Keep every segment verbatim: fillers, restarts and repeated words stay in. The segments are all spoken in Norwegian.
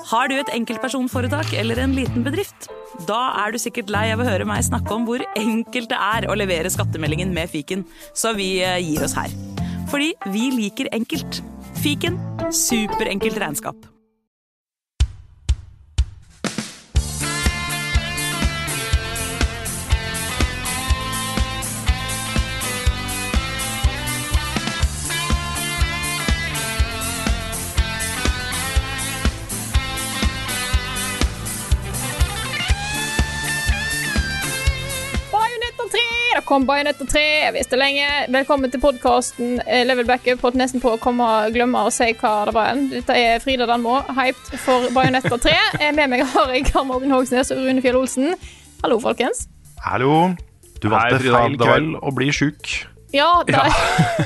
Har du et enkeltpersonforetak eller en liten bedrift? Da er du sikkert lei av å høre meg snakke om hvor enkelt det er å levere skattemeldingen med Fiken, så vi gir oss her. Fordi vi liker enkelt. Fiken, superenkelt regnskap. Kom Bayonetta tre, jeg visste lenge. Velkommen til podcasten Level Backup. Holdt nesten på å komme og glemme å si hva det var. Dette er Frida Danmo, hyped for Bayonetta tre. Med meg har jeg Karl Martin Hogsnes og Rune Fjell Olsen. Hallo, folkens. Hallo. Du valgte Hei, feil kveld å bli syk. Ja, det ja.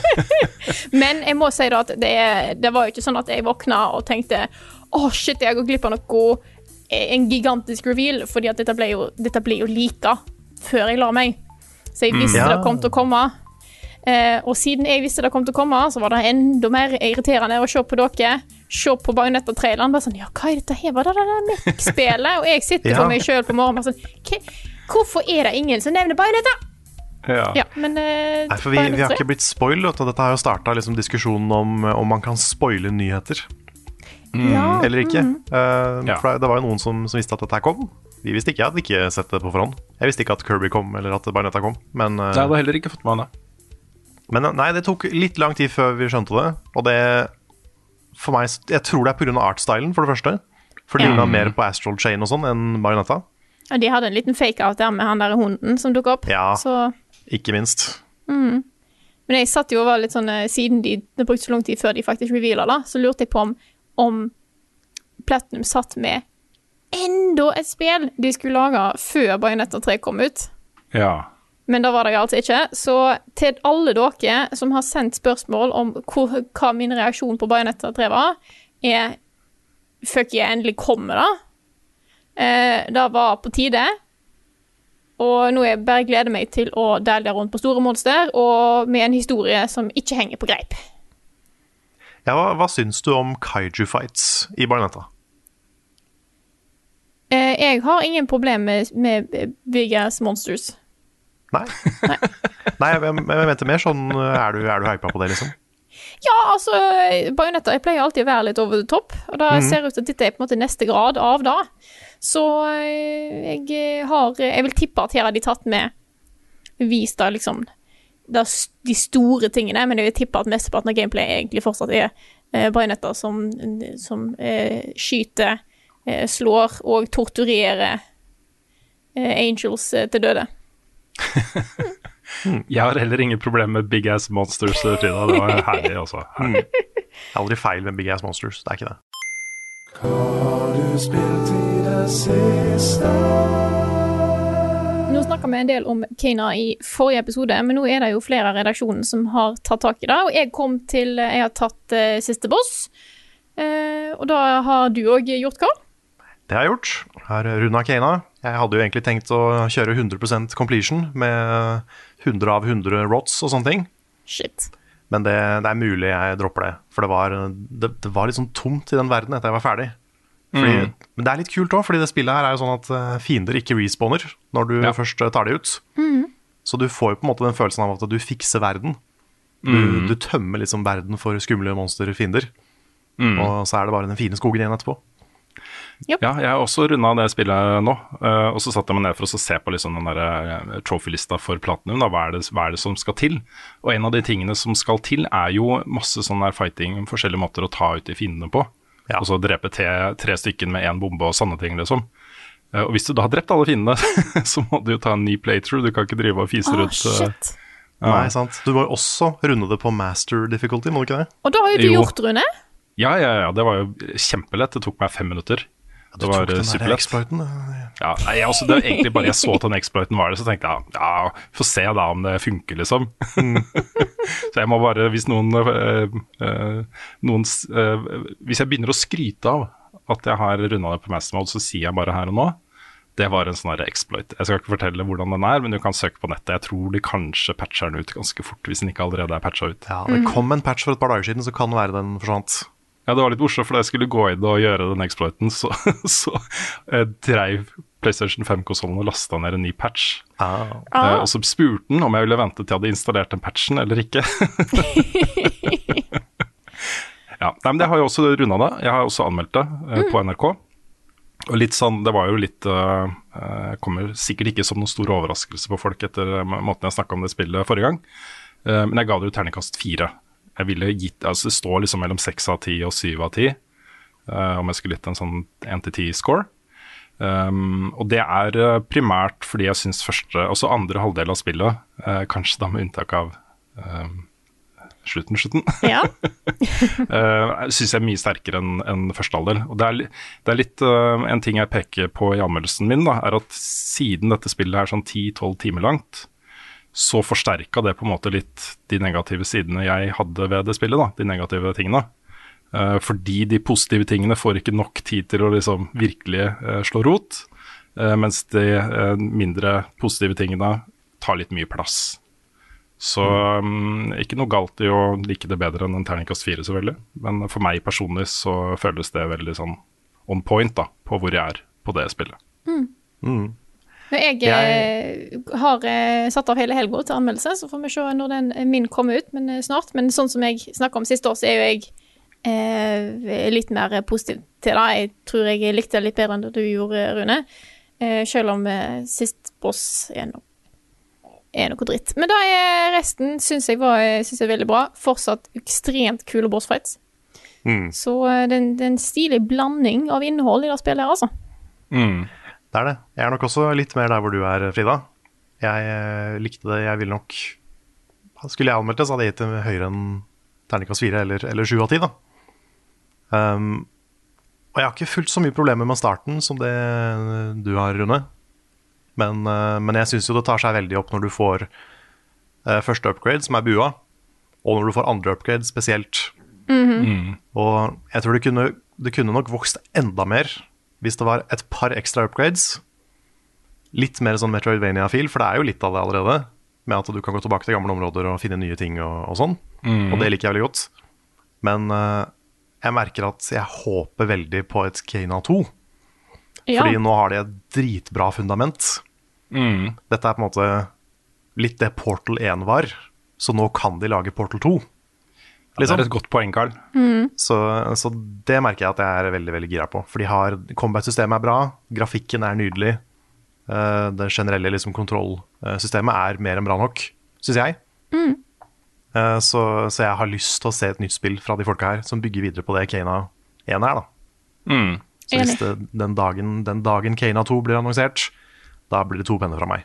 Men jeg må si da at det, det var jo ikke sånn at jeg våkna og tenkte åh, oh, shit, jeg går glipp av noe, en gigantisk reveal, fordi at dette ble jo, dette ble jo like før jeg la meg. Så jeg visste mm, ja. det kom til å komme. Eh, og siden jeg visste det kom til å komme, så var det enda mer irriterende å se på dere, se på Bayonetta-traileren, bare sånn, ja, hva er dette her? Hva er det der Mech-spillet? Og jeg sitter ja. for meg selv på morgenen, bare sånn, hvorfor er det ingen som nevner Bayonetta? Ja. ja, men... Eh, Nei, for vi, vi har ikke blitt spoilet, og dette har jo startet liksom, diskusjonen om om man kan spoile nyheter. Mm. Ja. Eller ikke. Mm. Uh, ja. For det var jo noen som, som visste at dette her kom. Vi visste ikke, jeg hadde ikke sett det på forhånd. Jeg visste ikke at Kirby kom, eller at Bayonetta kom. Men, uh, jeg hadde heller ikke fått med det. Men nei, det tok litt lang tid før vi skjønte det. Og det, for meg, jeg tror det er på grunn av artstylen, for det første. For det ja. lignet mer på Astral Chain og sånn enn Bayonetta. Ja, de hadde en liten fake-out der med han der hunden som dukket opp. Ja, så... ikke minst. Mm. Men jeg satt jo og var litt sånn, siden de, det brukte så lang tid før de faktisk revealet da, så lurte jeg på om, om Platinum satt med enda et spill de skulle lage før Bayonetta tre kom ut. Ja. Men da var det jo altså ikke. Så til alle dere som har sendt spørsmål om hvor, hva min reaksjon på Bayonetta tre var, er fuck jeg endelig kommer da. Eh, det var på tide. Og nå jeg bare gleder meg til å dele rundt på store monster, og med en historie som ikke henger på greip. Ja, hva, hva syns du om kaiju fights i Bayonetta? Eh, jeg har ingen problem med, med big ass monsters. Nei. Nei, Nei jeg, jeg, jeg mente mer sånn, er du, er du hypet på det liksom? Ja, altså, Bayonetta, jeg pleier alltid å være litt over the top, og da mm. ser ut til at dette er på en måte neste grad av da. Så jeg har, jeg vil tippe at her har de tatt med, vist da liksom, det de store tingene, men jeg vil tippe at mesteparten av gameplay egentlig fortsatt er eh, Bayonetta som, som eh, skyter, eh, slår og torturerer eh, angels eh, til døde. mm. Jeg har heller ingen problem med big ass monsters, Frida. Det var herlig også. Herlig. Mm. Det er aldri feil med big ass monsters, det er ikke det. Hva har du spilt i det siste? Nå snakket vi en del om Kena i forrige episode, men nå er det jo flere av redaksjonen som har tatt tak i det, og jeg kom til, jeg har tatt uh, siste boss, uh, og da har du også gjort hva? Det har jeg gjort. Her runda Kena. Jeg hadde jo egentlig tenkt å kjøre hundre prosent completion med hundre av hundre rots og sånne ting. Shit. Men det, det er mulig jeg dropper det, for det var, det, det var litt sånn tomt i den verden etter jeg var ferdig. Fordi, mm. Men det er litt kult også, fordi det spillet her er jo sånn at fiender ikke respawner når du ja. først tar det ut. Mm. Så du får jo på en måte den følelsen av at du fikser verden. Du, mm. du tømmer liksom verden for skumle monsterfiender. Mm. Og så er det bare den fine skogen igjen etterpå. Yep. Ja, jeg har også rundet det spillet nå, uh, og så satte jeg meg ned for å se på liksom den der uh, trophy-lista for Platinum, da, hva er, det, hva er det som skal til? Og en av de tingene som skal til er jo masse sånn der fighting, forskjellige måter å ta ut de fiendene på. Ja. Og så drepe te, tre stykken med en bombe og sånne ting, liksom. Uh, og hvis du da har drept alle fiendene, så må du jo ta en ny playthrough, du kan ikke drive og fise oh, ut. Uh, shit. Uh, Nei, sant. Du må jo også runde det på master difficulty, må du ikke det? Og da har jo du jo. gjort, Rune? Ja, ja, ja, det var jo kjempelett, det tok meg fem minutter. Ja, du det var tok den der exploiten? Ja, nei, jeg, også, det var egentlig bare jeg så at den exploiten var det, så tenkte jeg, ja, få se da om det funker, liksom. Mm. Så jeg må bare, hvis noen, øh, øh, noen øh, hvis jeg begynner å skryte av at jeg har rundet det på master mode, så sier jeg bare her og nå, det var en sånn her exploit. Jeg skal ikke fortelle hvordan den er, men du kan søke på nettet. Jeg tror de kanskje patcher den ut ganske fort, hvis den ikke allerede er patchet ut. Ja, det kom en patch for et par dager siden, så kan det være den forsvant. Ja, det var litt morsomt, for da jeg skulle gå inn og gjøre den exploiten, så, så eh, dreiv PlayStation fem-konsollen og lasta ned en ny patch. Ah. Eh, og så spurte den om jeg ville vente til jeg hadde installert den patchen eller ikke. Ja, nei, men jeg har jo også runda det. Jeg har også anmeldt det eh, på N R K. Og litt sånn, det var jo litt uh, uh, kommer sikkert ikke som noen stor overraskelse på folk etter måten jeg snakket om det spillet forrige gang. Uh, men jeg ga det jo terningkast fire. Jeg ville gitt, altså det står liksom mellom seks av ti og syv av ti, uh, om jeg skulle gitt en sånn én til ti score. Um, og det er uh, primært fordi jeg synes første, også andre halvdel av spillet, uh, kanskje da med unntak av um, slutten, slutten, ja. uh, synes jeg er mye sterkere enn en første halvdel. Og det er, det er litt uh, en ting jeg peker på i anmeldelsen min, da, er at siden dette spillet er sånn ti tolv timer langt, så forsterket det på en måte litt de negative sidene jeg hadde ved det spillet, da, de negative tingene. Uh, fordi de positive tingene får ikke nok tid til å liksom virkelig uh, slå rot, uh, mens de uh, mindre positive tingene tar litt mye plass. Så um, ikke noe galt i å like det bedre enn en terningkast fire, selvfølgelig. Men for meg personlig så føles det veldig sånn on point da, på hvor jeg er på det spillet. Mm. Mm. Jeg, jeg har eh, satt av hele helga til anmeldelse, så får vi se når den min kommer ut, men eh, snart. Men sånn som jeg snakket om siste år, så er jo jeg eh, litt mer positiv til det. Jeg tror jeg likte det litt bedre enn det du gjorde, Rune. Eh, selv om eh, sist boss er nok er noe dritt. Men da er resten, synes jeg var synes jeg er veldig bra. Fortsatt ekstremt kule bossfights. Mm. Så det er en stilig blanding av innhold i det spillet her, altså. Mm. Det er det. Jeg er nok også litt mer der hvor du er, Frida. Jeg eh, likte det. Jeg ville nok Skulle jeg anmeldt det, så hadde jeg gitt det høyere enn terningkast fire eller, eller sju av ti, da. Um, og jeg har ikke fullt så mye problemer med starten som det du har, Rune. Men, men jeg synes jo det tar seg veldig opp når du får uh, første upgrade, som er bua, og når du får andre upgrade spesielt. Mm-hmm. Mm. Og jeg tror det kunne, det kunne nok vokst enda mer hvis det var et par ekstra upgrades. Litt mer sånn Metroidvania-fil, for det er jo litt av det allerede, med at du kan gå tilbake til gamle områder og finne nye ting og, og sånn. Mm. Og det liker jeg veldig godt. Men uh, jeg merker at jeg håper veldig på et Kena to. Ja. Fordi nå har de et dritbra fundament. Mm. Dette er på en måte litt det Portal én var, så nå kan de lage Portal to. Ja, det er et godt poeng, Karl. Mm. Så, så det merker jeg at jeg er veldig, veldig gira på. For de har, combat-systemet er bra, grafikken er nydelig. Uh, det generelle liksom, kontrollsystemet er mer enn bra nok, synes jeg. Mm. Uh, så, så jeg har lyst til å se et nytt spill fra de folka her, som bygger videre på det Kena én er, da. Mm. Så hvis det, den, dagen, den dagen Kena to blir annonsert, da blir det to penner fra meg.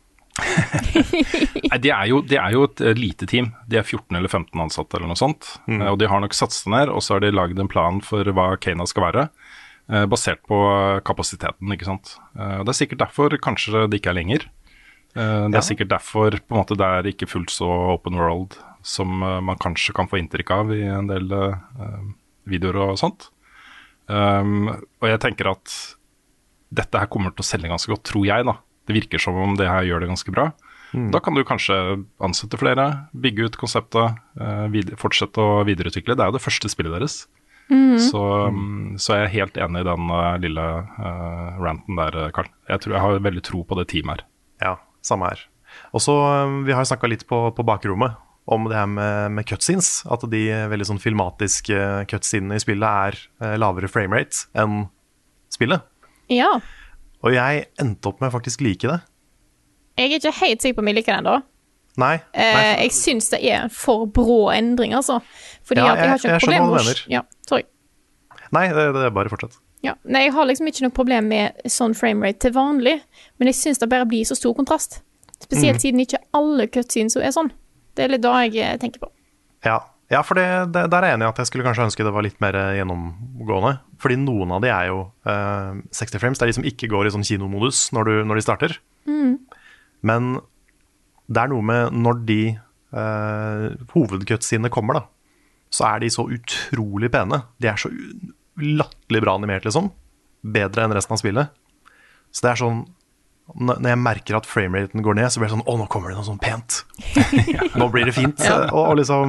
Nei, de er, jo, de er jo et lite team. De er fjorten eller femten ansatte eller noe sånt. Mm. Og de har nok satset ned, og så har de laget en plan for hva Kena skal være, basert på kapasiteten, ikke sant. Og det er sikkert derfor kanskje det ikke er lenger. Det er ja. Sikkert derfor på en måte det er ikke fullt så open world som man kanskje kan få inntrykk av i en del uh, videoer og sånt. Um, og jeg tenker at dette her kommer til å selge ganske godt, tror jeg da. Det virker som om det her gjør det ganske bra. Mm. Da kan du kanskje ansette flere, bygge ut konseptet, uh, vid- fortsette å videreutvikle. Det er jo det første spillet deres. Mm. Så, um, så jeg er helt enig i den uh, lille uh, ranten der, Karl. Jeg tror jeg har veldig tro på det teamet her. Ja, samme her. Og så, um, vi har snakket litt på, på bakrommet om det her med, med cutscenes, at de veldig sånn filmatiske cutscenene i spillet er uh, lavere framerate enn spillet. Ja. Og jeg endte opp med faktisk like det. Jeg er ikke helt sikker på om jeg liker den da. Nei. Eh, nei. jeg synes det er en for brå endring, altså. Fordi Ja, at jeg har ikke jeg- noe jeg problem skjønner hva med du å- mener. Ja, sorry. Nei, det, det er bare fortsett. Ja. Nei, jeg har liksom ikke noe problem med sånn framerate til vanlig, men jeg synes det bare blir så stor kontrast. Spesielt siden ikke alle cutscenes er sånn. Det er litt da jeg eh, tenker på. Ja, ja for det, det, der er jeg enig i at jeg skulle kanskje ønske det var litt mer eh, gjennomgående. Fordi noen av de er jo eh, seksti frames, det er de som ikke går i sånn kinomodus når, du, når de starter. Mm. Men det er noe med når de eh, hovedcutscenene kommer da, så er de så utrolig pene. De er så u- latterlig bra animert liksom. Bedre enn resten av spillet. Så det er sånn, n- når jeg merker at frameraten går ned, så blir det sånn, å nå kommer det noe sånn pent. Nå blir det fint. Ja. Og, og liksom,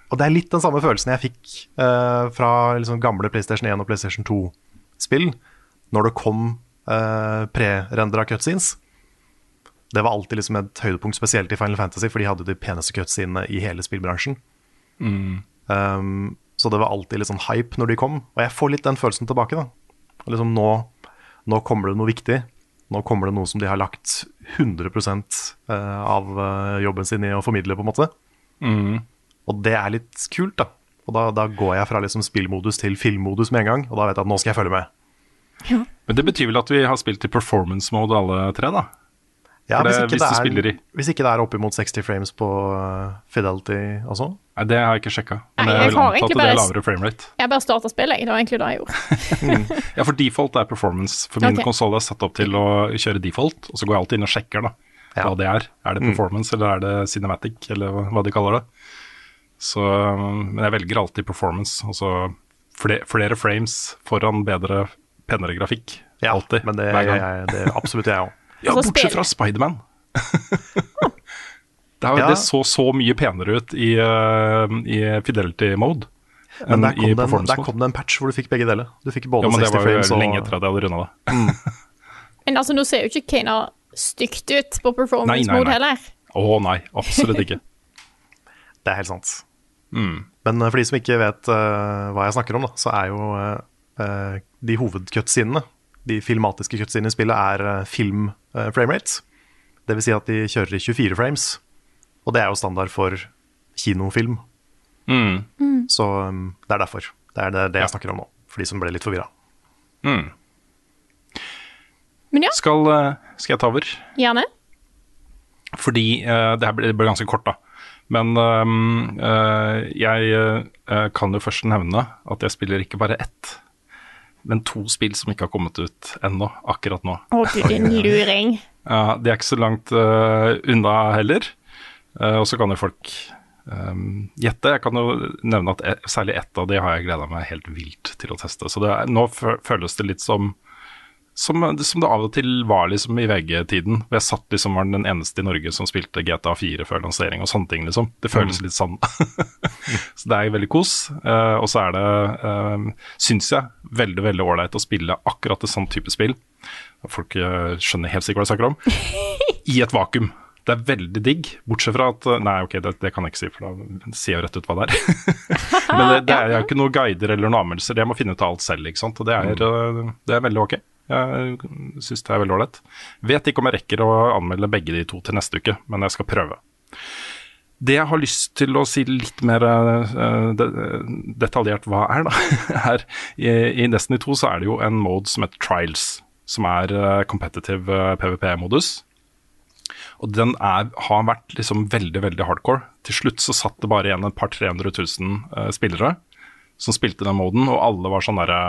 og det er litt den samme følelsen jeg fikk uh, fra liksom, gamle PlayStation one og PlayStation two-spill, når det kom uh, pre-rendera cutscenes. Det var alltid liksom et høydepunkt, spesielt i Final Fantasy, for de hadde de peneste cutscenene i hele spillbransjen. Mm. Um, så det var alltid litt sånn hype når de kom, og jeg får litt den følelsen tilbake da. Liksom nå, nå kommer det noe viktig. Nå kommer det noe som de har lagt hundre prosent av jobben sin i å formidle, på en måte. Mm. Og det er litt kult, da. Og da, da går jeg fra liksom spillmodus til filmmodus med en gang, og da vet jeg at nå skal jeg følge med. Ja. Men det betyr vel at vi har spilt i performance mode alle tre, da? Ja, det, hvis, ikke hvis, det det er, hvis ikke det er oppimot seksti frames på uh, Fidelity og sånn. Nei, det har jeg ikke sjekket. Men Nei, jeg, jeg vil har anta egentlig at det er bare- lavere framerate. Jeg bare startet spillet, det var egentlig det jeg gjorde. Ja, for default er performance. For min Ok. konsol er satt opp til å kjøre default, og så går jeg alltid inn og sjekker da, Ja. hva det er. Er det performance, eller er det cinematic, eller hva- hva de kaller det. Så, men jeg velger alltid performance. Altså flere, flere frames foran bedre, penere grafikk. Ja, alltid, men det, hver gang. jeg, det er absolutt jeg også. Ja, Altså, bortsett spill- fra Spider-Man. det, har, Ja. det så så mye penere ut i, uh, i fidelity mode Men enn der i kom, det en, performance der mode. kom det en patch hvor du fikk begge deler. Du fikk både Ja, men det seksti var jo frames og lenge etter at jeg hadde rundet det. Men altså, nå ser jo ikke Kena stygt ut på performance Nei, nei, mode nei. heller. Å nei, absolutt ikke. Det er helt sant. Mm. Men uh, for de som ikke vet uh, hva jeg snakker om, da, så er jo uh, uh, de hovedcutscenene, de filmatiske cutscenene i spillet, er uh, film uh, framerate. Det vil si at de kjører i tjuefire frames, og det er jo standard for kinofilm. Mm. Så um, det er derfor. Det er det, det jeg Ja. snakker om nå, for de som ble litt forvirra. Mm. Men ja, Skal, uh, skal jeg ta over? gjerne. Fordi uh, det her ble, det ble ganske kort, da. Men um, uh, jeg uh, kan jo først nevne at jeg spiller ikke bare ett, men to spill som ikke har kommet ut ennå, akkurat nå. Å, du din luring. Ja, de er ikke så langt uh, unna heller. Uh, og så kan jo folk um, gjette. Jeg kan jo nevne at e- særlig ett av de har jeg gleda meg helt vilt til å teste. Så det er, nå fø- føles det litt som, som, som det av og til var liksom i V G-tiden. Hvor jeg satt liksom var den eneste i Norge som spilte G T A fire før lansering og sånne ting. liksom. Det føles litt sånn. Så det er veldig kos. Uh, og så er det, uh, syns jeg, veldig veldig ålreit å spille akkurat et sånn type spill. Folk uh, skjønner helt sikkert hva jeg snakker om. I et vakuum. Det er veldig digg, bortsett fra at uh, Nei, ok, det, det kan jeg ikke si, for da sier jeg jo rett ut hva det er. Men det, det er jo ikke noen guider eller noen anmeldelser. Jeg må finne ut av alt selv, ikke sant. Og det er, uh, det er veldig ok. Jeg syns det er veldig ålreit. Vet ikke om jeg rekker å anmelde begge de to til neste uke, men jeg skal prøve. Det jeg har lyst til å si litt mer uh, de, detaljert hva er, da, er i, i Destiny to så er det jo en mode som heter Trials, som er uh, competitive uh, PvP-modus. Og den er, har vært liksom veldig, veldig hardcore. Til slutt så satt det bare igjen et par tre hundre tusen uh, spillere som spilte den moden, og alle var sånn derre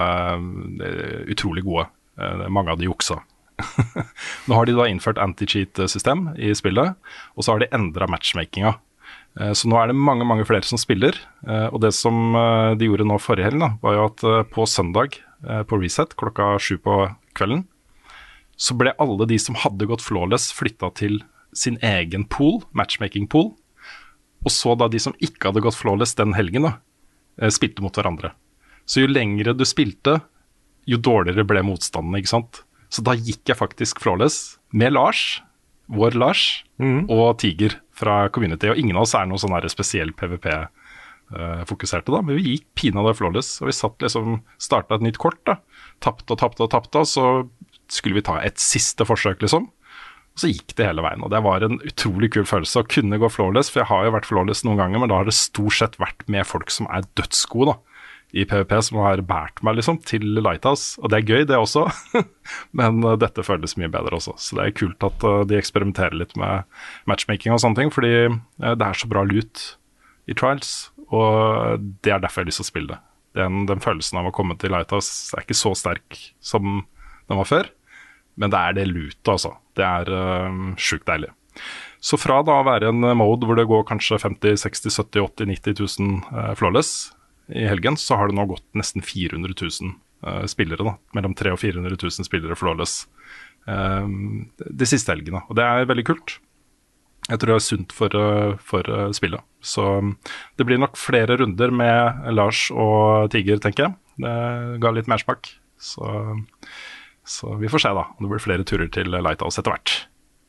uh, utrolig gode. Uh, mange av de juksa. Nå har de da innført anti-cheat-system i spillet, og så har de endret matchmakinga. Uh, så nå er det mange, mange flere som spiller, uh, og det som uh, de gjorde nå forrige helg, da, var jo at uh, på søndag, uh, på Reset, klokka sju på kvelden, så ble alle de som hadde gått flawless flyttet til sin egen pool, matchmaking pool, og så da de som ikke hadde gått flawless den helgen da, spilte mot hverandre. Så jo lengre du spilte, jo dårligere ble motstanden, ikke sant? Så da gikk jeg faktisk flawless med Lars, vår Lars, mm. og Tiger fra Community, og ingen av oss er noe sånn her spesiell PvP-fokuserte da, men vi gikk pinadø flawless, og vi satt liksom, startet et nytt kort da, tappte og tappte og tappte, og så skulle vi ta et siste forsøk liksom, og så gikk det hele veien, og det var en utrolig kul følelse å kunne gå flawless, for jeg har jo vært flawless noen ganger, men da har det stort sett vært med folk som er dødsgode da, i PvP, som har bært meg liksom til Lighthouse, og det er gøy det også, men uh, dette føles mye bedre også, så det er kult at uh, de eksperimenterer litt med matchmaking og sånne ting, fordi uh, det er så bra loot i Trials, og det er derfor jeg har lyst til å spille det. Den, den følelsen av å komme til Lighthouse er ikke så sterk som den var før, men det er det lootet altså. Det er uh, sjukt deilig. Så fra da å være en mode hvor det går kanskje femti, seksti, sytti, åtti, nitti tusen uh, flawless i helgen, så har det nå gått nesten fire hundre tusen uh, spillere da, mellom tre hundre og fire hundre tusen spillere flawless uh, de siste helgene, og det er veldig kult. Jeg tror det er sunt for, for spillet. Så det blir nok flere runder med Lars og Tiger, tenker jeg. Det ga litt mersmak. Så, så vi får se da, om det blir flere turer til Lighthouse etter hvert.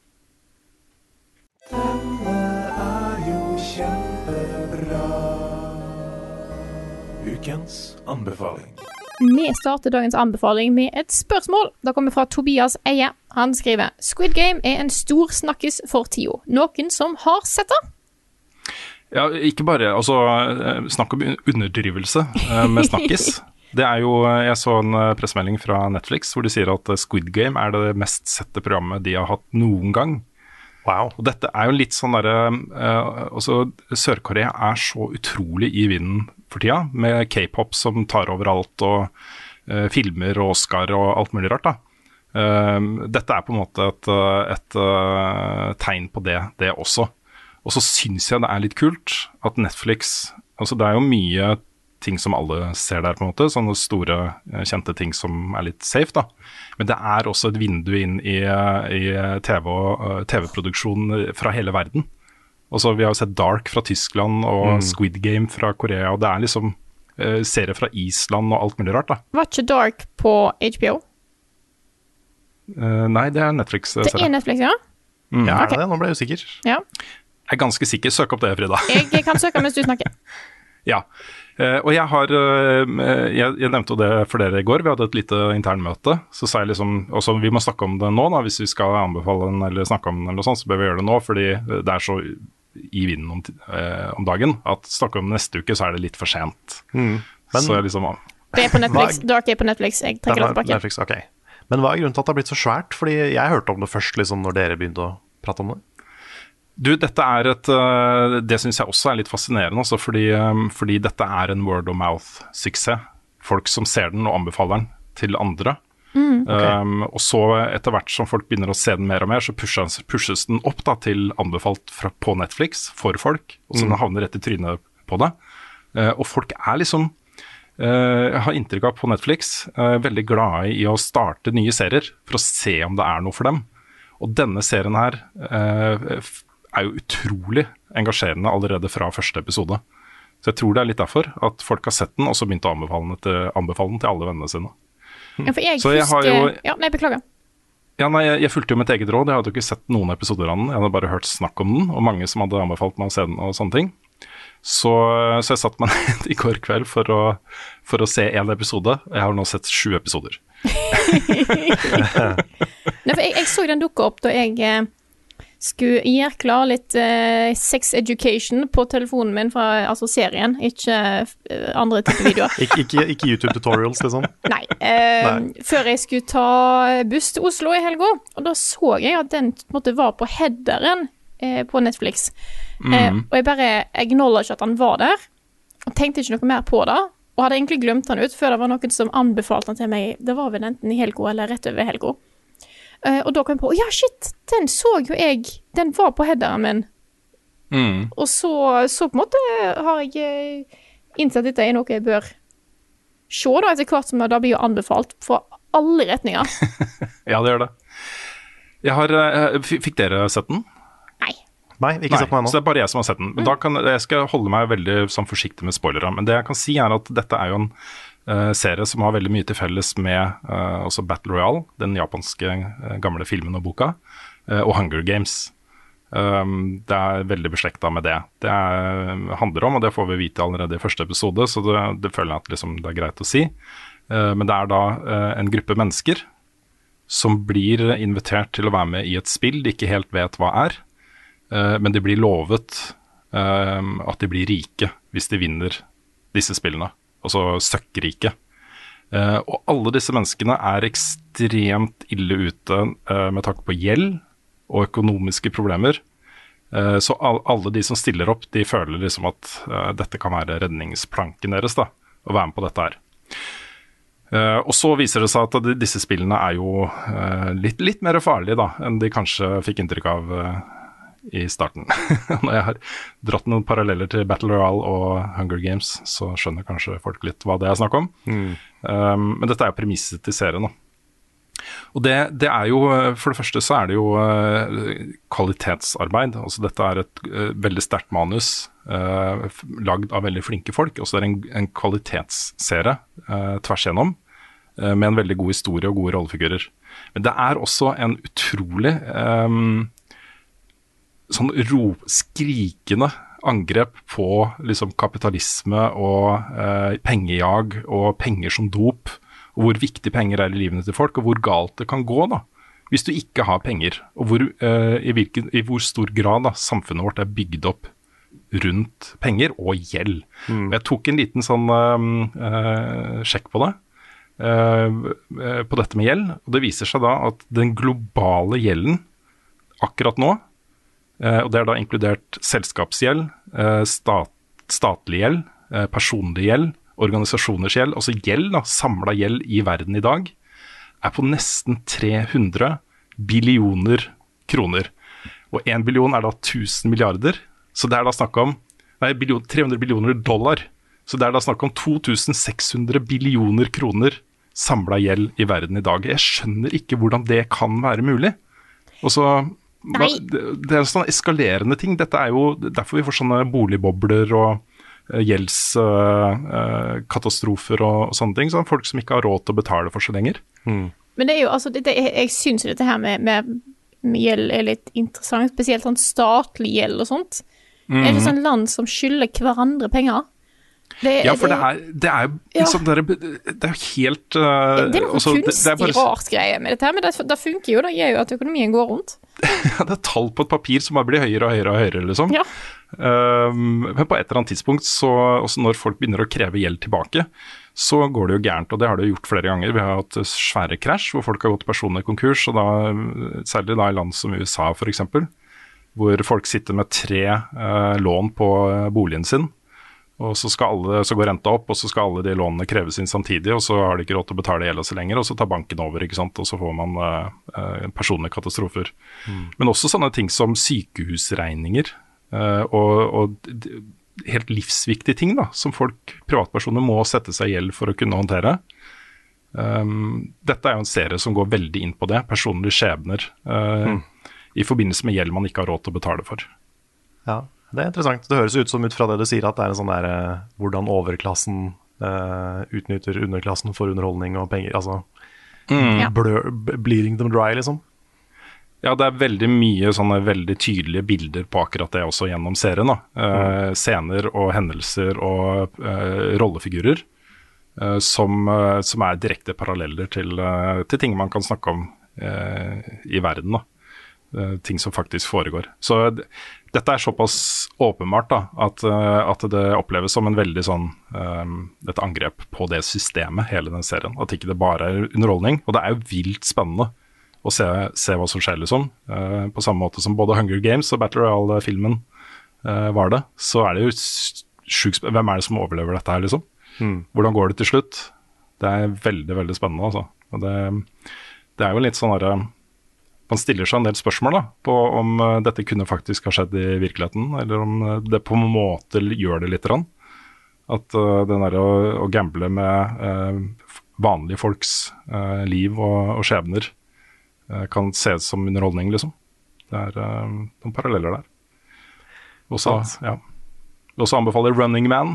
Denne er jo kjempebra. Ukens anbefaling. Vi starter dagens anbefaling med et spørsmål. Det kommer fra Tobias Eie. Han skriver: Squid Game er en stor snakkis for tida. Noen som har sett det? Ja, ikke bare, altså snakk om underdrivelse med snakkis. Det er jo, jeg så en pressemelding fra Netflix hvor de sier at Squid Game er det mest sette programmet de har hatt noen gang. Wow. Og dette er jo litt sånn derre uh, altså, Sør-Korea er så utrolig i vinden for tida, med K-pop som tar over alt, og uh, filmer og Oscar og alt mulig rart, da. Uh, dette er på en måte et, et uh, tegn på det, det også. Og så syns jeg det er litt kult at Netflix, altså det er jo mye ting som alle ser der på en måte, sånne store, kjente ting som er litt safe da. Men det er også et vindu inn i, i T V og T V-produksjon fra hele verden. Altså vi har sett Dark fra Tyskland og mm. Squid Game fra Korea, og det er liksom uh, serier fra Island og alt mulig rart da. Var ikke Dark på H B O? Uh, nei, det er Netflix. Det er Netflix, ja? Mm. Ja, er det det? Nå ble jeg usikker. Ja. Jeg er ganske sikker, søk opp det, Frida. Jeg kan søke mens du snakker. Ja, uh, og jeg har, uh, jeg, jeg nevnte det for dere i går, vi hadde et lite internmøte, så sa jeg liksom, også vi må snakke om det nå da, hvis vi skal anbefale den eller snakke om den eller sånn, så bør vi gjøre det nå, fordi det er så i vinden om, uh, om dagen, at snakke om neste uke så er det litt for sent. Mm. Men, så jeg liksom... Det er på Netflix, Dark er på Netflix, jeg trekker det tilbake. Netflix, ok. Men hva er grunnen til at det har blitt så svært? Fordi jeg hørte om det først liksom når dere begynte å prate om det. Du, dette er et, det synes jeg også er litt fascinerende, også fordi, fordi dette er en word of mouth-suksess. Folk som ser den og anbefaler den til andre. Mm, okay. um, og så etter hvert som folk begynner å se den mer og mer, så pushes, pushes den opp da, til anbefalt fra, på Netflix for folk, og så mm. den havner rett i trynet på det. Uh, og folk er liksom, uh, jeg har inntrykk av på Netflix, uh, veldig glade i å starte nye serier for å se om det er noe for dem. Og denne serien her uh, er jo utrolig engasjerende allerede fra første episode. Så jeg tror det er litt derfor at folk har sett den, og så begynt å anbefale den til, anbefale den til alle vennene sine. Ja, for jeg så jeg husker... har jo... Ja, nei, beklager. Ja, nei, jeg, jeg fulgte jo mitt eget råd. Jeg hadde jo ikke sett noen episoder av den. Jeg hadde bare hørt snakk om den, og mange som hadde anbefalt meg å se den og sånne ting. Så, så jeg satt meg ned i går kveld for å, for å se en episode. Jeg har nå sett sju episoder. Nei, for jeg, jeg så den dukke opp da jeg... skulle gjøre klar litt uh, sex education på telefonen min fra altså serien, ikke uh, andre typer videoer. Ik ikke, ikke YouTube-tutorials, liksom? Nei, uh, Nei. Før jeg skulle ta buss til Oslo i helga, og da så jeg at den måtte være på headeren uh, på Netflix. Mm. Uh, og jeg bare acknowledge at han var der, og tenkte ikke noe mer på det, og hadde egentlig glemt han ut før det var noen som anbefalte han til meg. Det var vel enten i helga eller rett over helga. Uh, og da kom jeg på, ja shit, den så jo jeg, den var på headeren min. Mm. Og så, så på en måte har jeg uh, innsett dette er noe jeg bør se da, etter hvert som det blir jo anbefalt for alle retninger. Ja, det gjør det. Jeg har, uh, fikk dere sett den? Nei. Nei, ikke Nei, sett meg ennå. Så det er bare jeg som har sett den. Men mm. da kan, jeg skal holde meg veldig sånn, forsiktig med spoilere, men det jeg kan si er at dette er jo en Uh, serie som har veldig mye til felles med uh, også Battle Royale, den japanske uh, gamle filmen og boka, uh, og Hunger Games. Um, det er veldig beslekta med det. Det er, handler om, og det får vi vite allerede i første episode, så det, det føler jeg at liksom, det er greit å si. Uh, men det er da uh, en gruppe mennesker som blir invitert til å være med i et spill de ikke helt vet hva er, uh, men de blir lovet uh, at de blir rike hvis de vinner disse spillene. Altså søkkrike. Uh, og alle disse menneskene er ekstremt ille ute uh, med tanke på gjeld og økonomiske problemer. Uh, så all, alle de som stiller opp, de føler liksom at uh, dette kan være redningsplanken deres da, å være med på dette her. Uh, og så viser det seg at de, disse spillene er jo uh, litt, litt mer farlige da, enn de kanskje fikk inntrykk av uh, i starten. Når jeg har dratt noen paralleller til Battle Royale og Hunger Games, så skjønner kanskje folk litt hva det er snakk om. Mm. Um, men dette er jo premisset til serien. Og det, det er jo, for det første så er det jo uh, kvalitetsarbeid. Altså dette er et uh, veldig sterkt manus, uh, lagd av veldig flinke folk. Og så er det en, en kvalitetsserie uh, tvers igjennom, uh, med en veldig god historie og gode rollefigurer. Men det er også en utrolig um, sånn ro, skrikende angrep på liksom kapitalisme og uh, pengejag og penger som dop. Og hvor viktig penger er i livene til folk, og hvor galt det kan gå da, hvis du ikke har penger, og hvor, uh, i, hvilken, i hvor stor grad da, samfunnet vårt er bygd opp rundt penger og gjeld. Mm. Jeg tok en liten sånn uh, uh, sjekk på det, uh, uh, på dette med gjeld, og det viser seg da at den globale gjelden akkurat nå, uh, og det er da inkludert selskapsgjeld, uh, stat, statlig gjeld, uh, personlig gjeld, organisasjoners gjeld, altså gjeld, da, samlet gjeld i verden i dag, er på nesten tre hundre billioner kroner. Og en billion er da tusen milliarder, så det er da snakk om, nei, billion, tre hundre billioner dollar, så det er da snakk om to tusen seks hundre billioner kroner samlet gjeld i verden i dag. Jeg skjønner ikke hvordan det kan være mulig. Og så, da, det, det er en sånn eskalerende ting. Dette er jo derfor vi får sånne boligbobler og gjeldskatastrofer uh, uh, og, og sånne ting, sånn folk som ikke har råd til å betale for seg lenger. Mm. Men det er jo, altså, det, det, jeg synes jo dette her med, med, med gjeld er litt interessant, spesielt sånn statlig gjeld og sånt. Mm. Er det sånn land som skylder hverandre penger? Det, ja, for det, det, er, det er jo ja. sånn, det, er, det er jo helt uh, Det er noe også, kunstig, det, det bare, rart greie med dette her, men det, det funker jo, det gjør jo at økonomien går rundt. Ja, det er tall på et papir som bare blir høyere og høyere og høyere, liksom. Ja. Um, men på et eller annet tidspunkt, så, også når folk begynner å kreve gjeld tilbake, så går det jo gærent, og det har det jo gjort flere ganger. Vi har hatt svære krasj, hvor folk har gått personlig konkurs, og da, særlig da i land som U S A for eksempel, hvor folk sitter med tre uh, lån på boligen sin, og så, skal alle, så går renta opp, og så skal alle de lånene kreves inn samtidig, og så har de ikke råd til å betale gjelda så lenger, og så tar banken over, ikke sant, og så får man uh, personlige katastrofer. Mm. Men også sånne ting som sykehusregninger, uh, og, og helt livsviktige ting da, som folk, privatpersoner må sette seg i gjeld for å kunne håndtere. Um, dette er jo en serie som går veldig inn på det, personlige skjebner, uh, mm. i forbindelse med gjeld man ikke har råd til å betale for. Ja. Det er interessant. Det høres ut som ut fra det du sier at det er en sånn der uh, hvordan overklassen uh, utnytter underklassen for underholdning og penger. Altså mm. blur, bleeding them dry, liksom. Ja, det er veldig mye sånne veldig tydelige bilder på akkurat det også gjennom serien. Da. Uh, mm. Scener og hendelser og uh, rollefigurer uh, som, uh, som er direkte paralleller til, uh, til ting man kan snakke om uh, i verden, da. Uh, ting som faktisk foregår. Så d- dette er såpass åpenbart da, at, uh, at det oppleves som en veldig sånn um, et angrep på det systemet, hele den serien. At ikke det bare er underholdning. Og det er jo vilt spennende å se, se hva som skjer, liksom. Uh, på samme måte som både Hunger Games og Battle Royale-filmen uh, var det. Så er det jo sjukt spennende. Hvem er det som overlever dette her, liksom? Mm. Hvordan går det til slutt? Det er veldig, veldig spennende, altså. Og det, det er jo litt sånn der, man stiller seg en del spørsmål da, på om uh, dette kunne faktisk ha skjedd i virkeligheten, eller om uh, det på en måte gjør det litt rann. At uh, den der å, å gamble med uh, vanlige folks uh, liv og, og skjebner uh, kan ses som underholdning, liksom. Det er uh, noen paralleller der. Også, ja. Også anbefaler Running Man,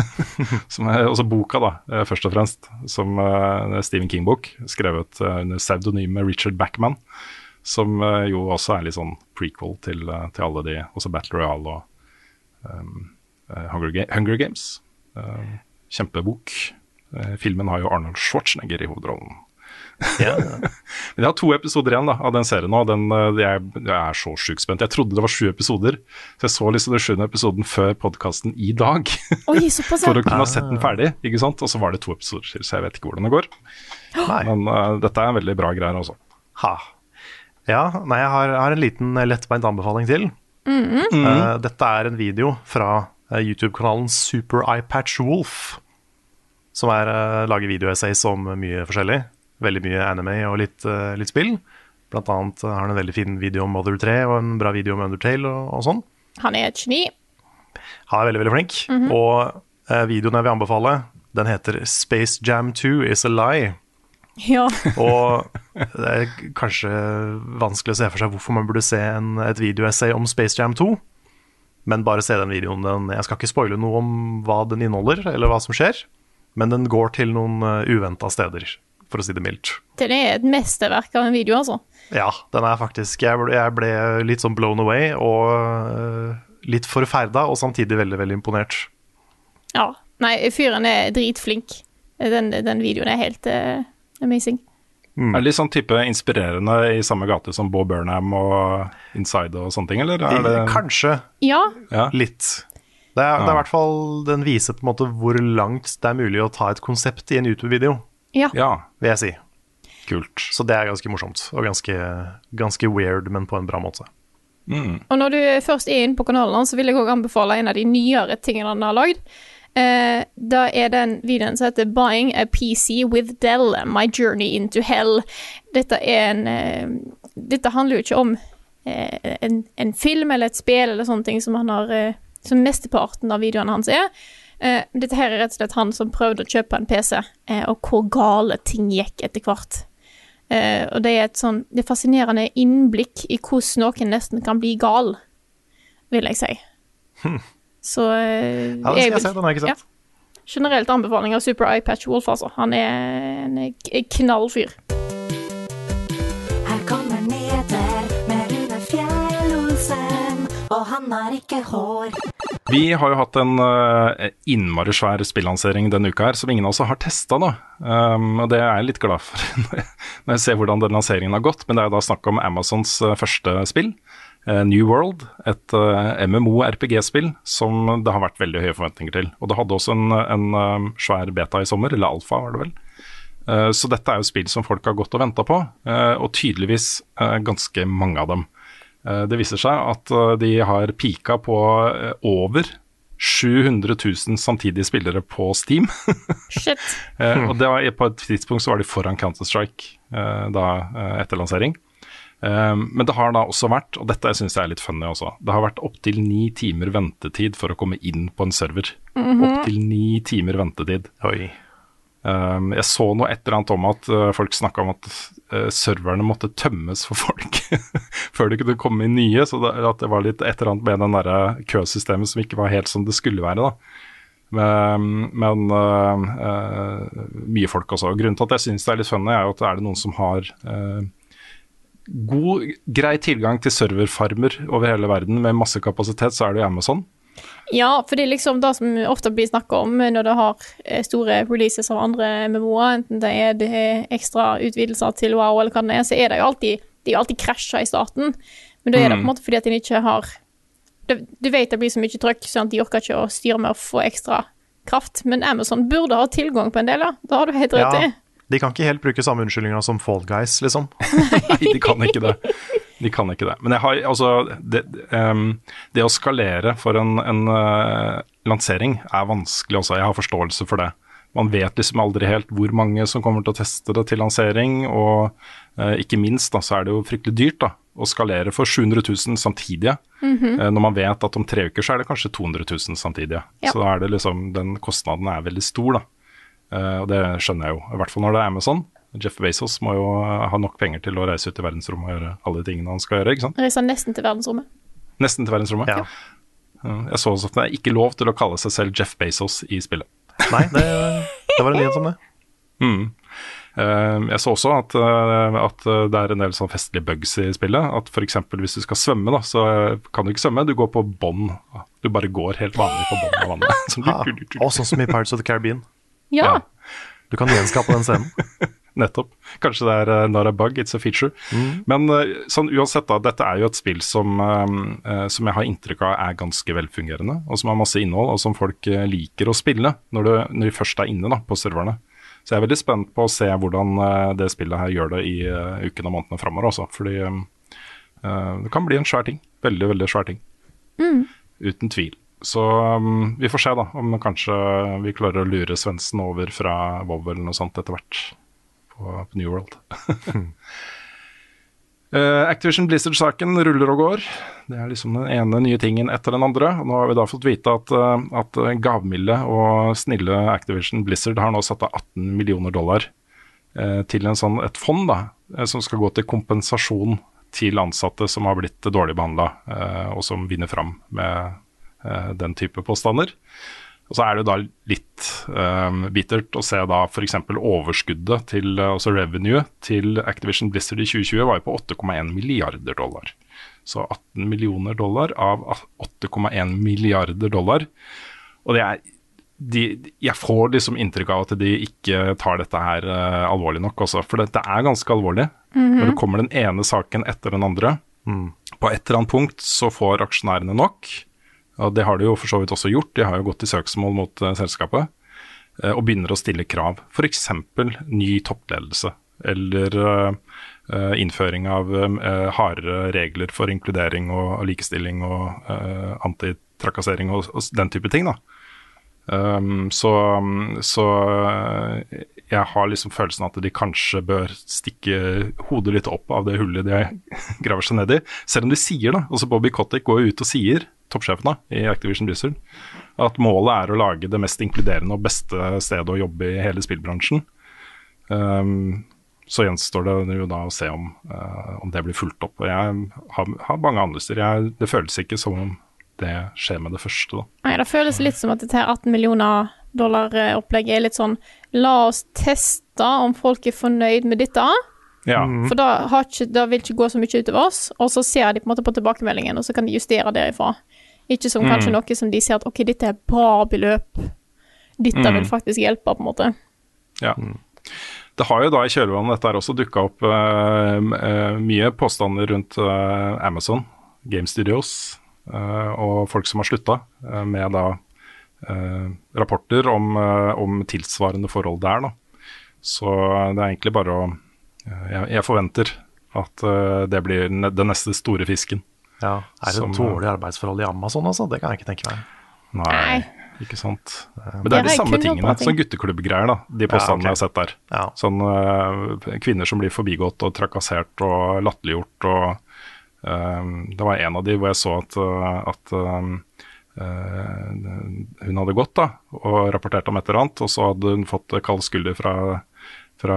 som er også boka da, uh, først og fremst, som uh, Stephen King-bok, skrevet uh, under pseudonymet Richard Bachman, som uh, jo også er litt sånn prequel til, uh, til alle de, også Battle Royale og um, uh, Hunger, Ga- Hunger Games. Uh, kjempebok. Uh, filmen har jo Arnold Schwarzenegger i hovedrollen. Yeah. Men jeg har to episoder igjen da, av den serien nå, og den, uh, jeg, jeg er så sjukt spent. Jeg trodde det var sju episoder, så jeg så liksom den sjuende episoden før podcasten i dag. Oi, såpass. For å kunne ha sett den ferdig, ikke sant? Og så var det to episoder til, så jeg vet ikke hvordan det går. Men uh, dette er en veldig bra greier også. Ha. Ja, nei, jeg har, jeg har en liten lettbeint anbefaling til. Mm-hmm. Uh, dette er en video fra uh, YouTube-kanalen Super Eye Patch Wolf, som er, uh, lager videoessays om mye forskjellig. Veldig mye anime og litt, uh, litt spill. Blant annet uh, har han en veldig fin video om Mother tre og en bra video om Undertale og, og sånn. Han er et geni. Han er veldig, veldig flink. Mm-hmm. Og uh, videoen jeg vil anbefale, den heter Space Jam two is a Lie. Ja. Og det er kanskje vanskelig å se for seg hvorfor man burde se en, et videoessay om Space Jam to, men bare se den videoen. Den, jeg skal ikke spoile noe om hva den inneholder, eller hva som skjer, men den går til noen uventet steder, for å si det mildt. Det er et mesterverk av en video, altså. Ja, den er faktisk, jeg ble, jeg ble litt sånn blown away, og litt forferdet, og samtidig veldig, veldig imponert. Ja, nei, fyren er dritflink. Den, den videoen er helt uh, amazing. Mm. Er det litt sånn type inspirerende i samme gate som Bo Burnham og Inside og sånne ting, eller? Er det... Kanskje. Ja. Litt. Det er, ja. det er i hvert fall, den viser på en måte hvor langt det er mulig å ta et konsept i en YouTube-video. Ja. ja. Vil jeg si. Kult. Så det er ganske morsomt, og ganske, ganske weird, men på en bra måte. Mm. Og når du først er inne på kanalen, så vil jeg også anbefale en av de nyere tingene han har lagd. Uh, da er den videoen som heter Buying a P C with Dell, My Journey into Hell. Dette er en uh, Dette handler jo ikke om uh, en, en film eller et spill eller sånne ting som han har uh, som mesteparten av videoene hans er. Uh, dette her er rett og slett han som prøvde å kjøpe en P C, uh, og hvor gale ting gikk etter hvert. Uh, og det er et sånn det er fascinerende innblikk i hvordan noen nesten kan bli gal, vil jeg si. Hm. Så uh, ja, det skal jeg, jeg se, den har jeg ikke sett. Ja. Generelt anbefaling av Super Eye Patch Wolf, altså. Han er en knallfyr. Her kommer nyheter med Rune Fjell-Olsen, og han har ikke hår. Vi har jo hatt en uh, innmari svær spillansering denne uka her, som ingen av oss har testet da. Um, og det er jeg litt glad for når jeg ser hvordan den lanseringen har gått, men det er jo da snakk om Amazons uh, første spill. New World, et uh, M M O R P G-spill som det har vært veldig høye forventninger til. Og det hadde også en, en um, svær beta i sommer, eller alfa var det vel. Uh, så dette er jo spill som folk har gått og ventet på, uh, og tydeligvis uh, ganske mange av dem. Uh, det viser seg at uh, de har pika på uh, over sju hundre tusen samtidige spillere på Steam. Shit. uh, og det var, på et tidspunkt så var de foran Counter-Strike uh, da, uh, etter lansering. Um, men det har da også vært, og dette synes jeg er litt funny også, det har vært opp til ni timer ventetid for å komme inn på en server. Mm-hmm. Opp til ni timer ventetid. Oi. Um, jeg så noe et eller annet om at uh, folk snakket om at uh, serverne måtte tømmes for folk før det kunne komme inn nye, så det, at det var litt et eller annet med den der køsystemet som ikke var helt som det skulle være da. Men, men uh, uh, mye folk også. Grunnen til at jeg synes det er litt funny er jo at det er det noen som har uh, god, grei tilgang til serverfarmer over hele verden med masse kapasitet, så er det jo Amazon. Ja, for det er liksom det som ofte blir snakket om når det har store releases av andre M M O-er, enten det er, det er ekstra utvidelser til WoW eller hva det er, så er det jo alltid, det er jo alltid krasjet i starten. Men da er det på en måte fordi at de ikke har, du vet det blir så mye trykk, sånn at de orker ikke å styre med å få ekstra kraft. Men Amazon burde ha tilgang på en del, da. Da har du helt rett i. Ja. De kan ikke helt bruke samme unnskyldninger som Fall Guys, liksom. Nei, de kan ikke det. De kan ikke det. Men jeg har, altså, det, um, det å skalere for en, en uh, lansering er vanskelig også. Jeg har forståelse for det. Man vet liksom aldri helt hvor mange som kommer til å teste det til lansering, og uh, ikke minst da, så er det jo fryktelig dyrt da, å skalere for sju hundre tusen samtidige. Mm-hmm. Uh, når man vet at om tre uker så er det kanskje to hundre tusen samtidige. Ja. Så da er det liksom, den kostnaden er veldig stor da. Uh, og det skjønner jeg jo, i hvert fall når det er Amazon. Jeff Bezos må jo ha nok penger til å reise ut i verdensrommet og gjøre alle tingene han skal gjøre, ikke sant? Reise nesten til verdensrommet. Nesten til verdensrommet? Ja. Uh, jeg så også at det er ikke lov til å kalle seg selv Jeff Bezos i spillet. Nei, det, det var en nyhet om det. Mm. Uh, jeg så også at, uh, at det er en del sånn festlige bugs i spillet. At for eksempel hvis du skal svømme da, så kan du ikke svømme, du går på bånd. Du bare går helt vanlig på bånd av vannet. Ja, og sånn som i Pirates of the Caribbean. Ja. Ja. Du kan gjenskape den scenen. Nettopp. Kanskje det er uh, not a bug, it's a feature. Mm. Men uh, sånn uansett da, dette er jo et spill som, uh, som jeg har inntrykk av er ganske velfungerende, og som har masse innhold, og som folk uh, liker å spille når, du, når de først er inne da, på serverne. Så jeg er veldig spent på å se hvordan uh, det spillet her gjør det i uh, ukene og månedene fremover også, fordi um, uh, det kan bli en svær ting. Veldig, veldig svær ting. Mm. Uten tvil. Så um, vi får se da, om kanskje vi klarer å lure Svendsen over fra WoW eller noe sånt etter hvert på, på New World. uh, Activision Blizzard-saken ruller og går. Det er liksom den ene nye tingen etter den andre. Nå har vi da fått vite at, uh, at gavmilde og snille Activision Blizzard har nå satt av atten millioner dollar uh, til en sånn, et fond da, som skal gå til kompensasjon til ansatte som har blitt dårlig behandlet, uh, og som vinner fram med uh, den type påstander. Og så er det da litt um, bittert å se da for eksempel overskuddet til, altså revenue til Activision Blizzard i tjue tjue var jo på åtte komma en milliarder dollar. Så atten millioner dollar av åtte komma en milliarder dollar. Og det er, de, jeg får liksom inntrykk av at de ikke tar dette her uh, alvorlig nok også, for dette er ganske alvorlig. Mm-hmm. Når det kommer den ene saken etter den andre, mm. på et eller annet punkt så får aksjonærene nok. Og det har de jo for så vidt også gjort, de har jo gått i søksmål mot uh, selskapet, uh, og begynner å stille krav. For eksempel ny toppledelse, eller uh, uh, innføring av uh, hardere regler for inkludering og, og likestilling og uh, antitrakassering og, og den type ting da. Um, så, så uh, jeg har liksom følelsen at de kanskje bør stikke hodet litt opp av det hullet de graver seg ned i. Selv om de sier da, altså Bobby Kotick går ut og sier, toppsjefen da, i Activision Blizzard, at målet er å lage det mest inkluderende og beste stedet å jobbe i hele spillbransjen. Um, så gjenstår det jo da å se om, uh, om det blir fulgt opp. Og jeg har, har mange andre steder. Det føles ikke som om det skjer med det første da. Nei, det føles litt som at dette her atten millioner dollar opplegget er litt sånn, la oss teste om folk er fornøyd med dette. Ja. For da, har ikke, da vil ikke gå så mye utover oss, og så ser de på en måte på tilbakemeldingen, og så kan de justere derifra. Ikke som mm. kanskje noe som de ser at, ok, dette er bra beløp. Dette mm. vil faktisk hjelpe, på en måte. Ja. Det har jo da i kjølvannet dette her også dukket opp uh, uh, mye påstander rundt uh, Amazon, Game Studios, uh, og folk som har sluttet uh, med da uh, rapporter om, uh, om tilsvarende forhold der da. Så det er egentlig bare å Jeg, jeg forventer at uh, det blir ne- den neste store fisken. Ja, er det et dårlig arbeidsforhold i Amazon altså? Det kan jeg ikke tenke meg. Nei, ikke sant. Men det er de samme tingene, sånn gutteklubbgreier da, de påstandene ja, okay. jeg har sett der. Ja. Sånn uh, kvinner som blir forbigått og trakassert og latterliggjort, og uh, det var en av de hvor jeg så at, uh, at uh, uh, hun hadde gått da, og rapportert om et eller annet, og så hadde hun fått kald skulder fra fra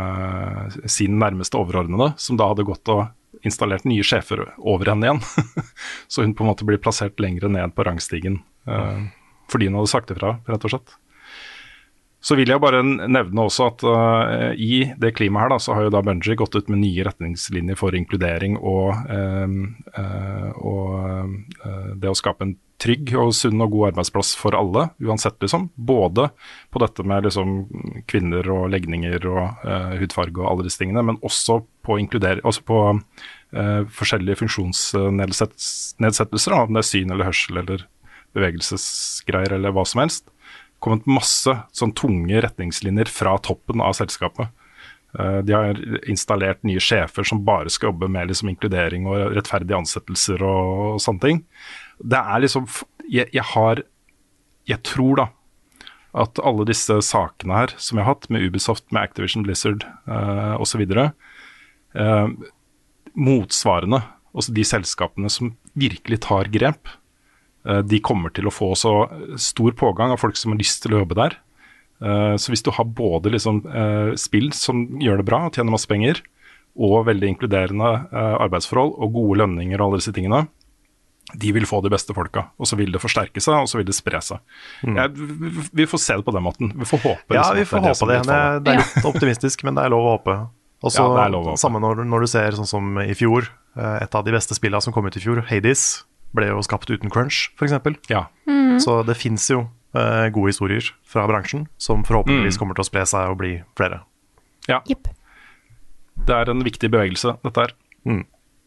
sin nærmeste overordnede, som da hadde gått og installert nye sjefer over henne igjen. Så hun på en måte blir plassert lengre ned på rangstigen, uh, fordi hun hadde sagt det fra, rett og slett. Så vil jeg bare nevne også at uh, i det klimaet her da, så har jo da Bungie gått ut med nye retningslinjer for inkludering og, uh, uh, og uh, det å skape en trygg og sunn og god arbeidsplass for alle, uansett liksom, både på dette med liksom kvinner og legninger og uh, hudfarge og alle disse tingene, men også på inkludere, også på uh, forskjellige funksjonsnedsettelser, om det er syn eller hørsel eller bevegelsesgreier eller hva som helst. Kommet masse sånn tunge retningslinjer fra toppen av selskapet. Uh, de har installert nye sjefer som bare skal jobbe med liksom inkludering og rettferdige ansettelser og, og sånne ting. Det er liksom, jeg, jeg har, jeg tror da, at alle disse sakene her som jeg har hatt med Ubisoft, med Activision Blizzard uh, og så videre, uh, motsvarende, også de selskapene som virkelig tar grep, uh, de kommer til å få så stor pågang av folk som har lyst til å jobbe der. Uh, så hvis du har både liksom, uh, spill som gjør det bra og tjener masse penger, og veldig inkluderende uh, arbeidsforhold og gode lønninger og alle disse tingene, de vil få de beste folka, og så vil det forsterke seg, og så vil det spre seg. Mm. Ja, vi, vi får se det på den måten. Vi får håpe. Ja, liksom, vi får det håpe det. Det, det, det er litt optimistisk, men det er lov å håpe. Og så ja, samme når, når du ser sånn som i fjor, et av de beste spillene som kom ut i fjor, Hades, ble jo skapt uten crunch, for eksempel. Ja. Mm. Så det finnes jo uh, gode historier fra bransjen, som forhåpentligvis mm. kommer til å spre seg og bli flere. Ja. Yep. Det er en viktig bevegelse, dette her. Mm.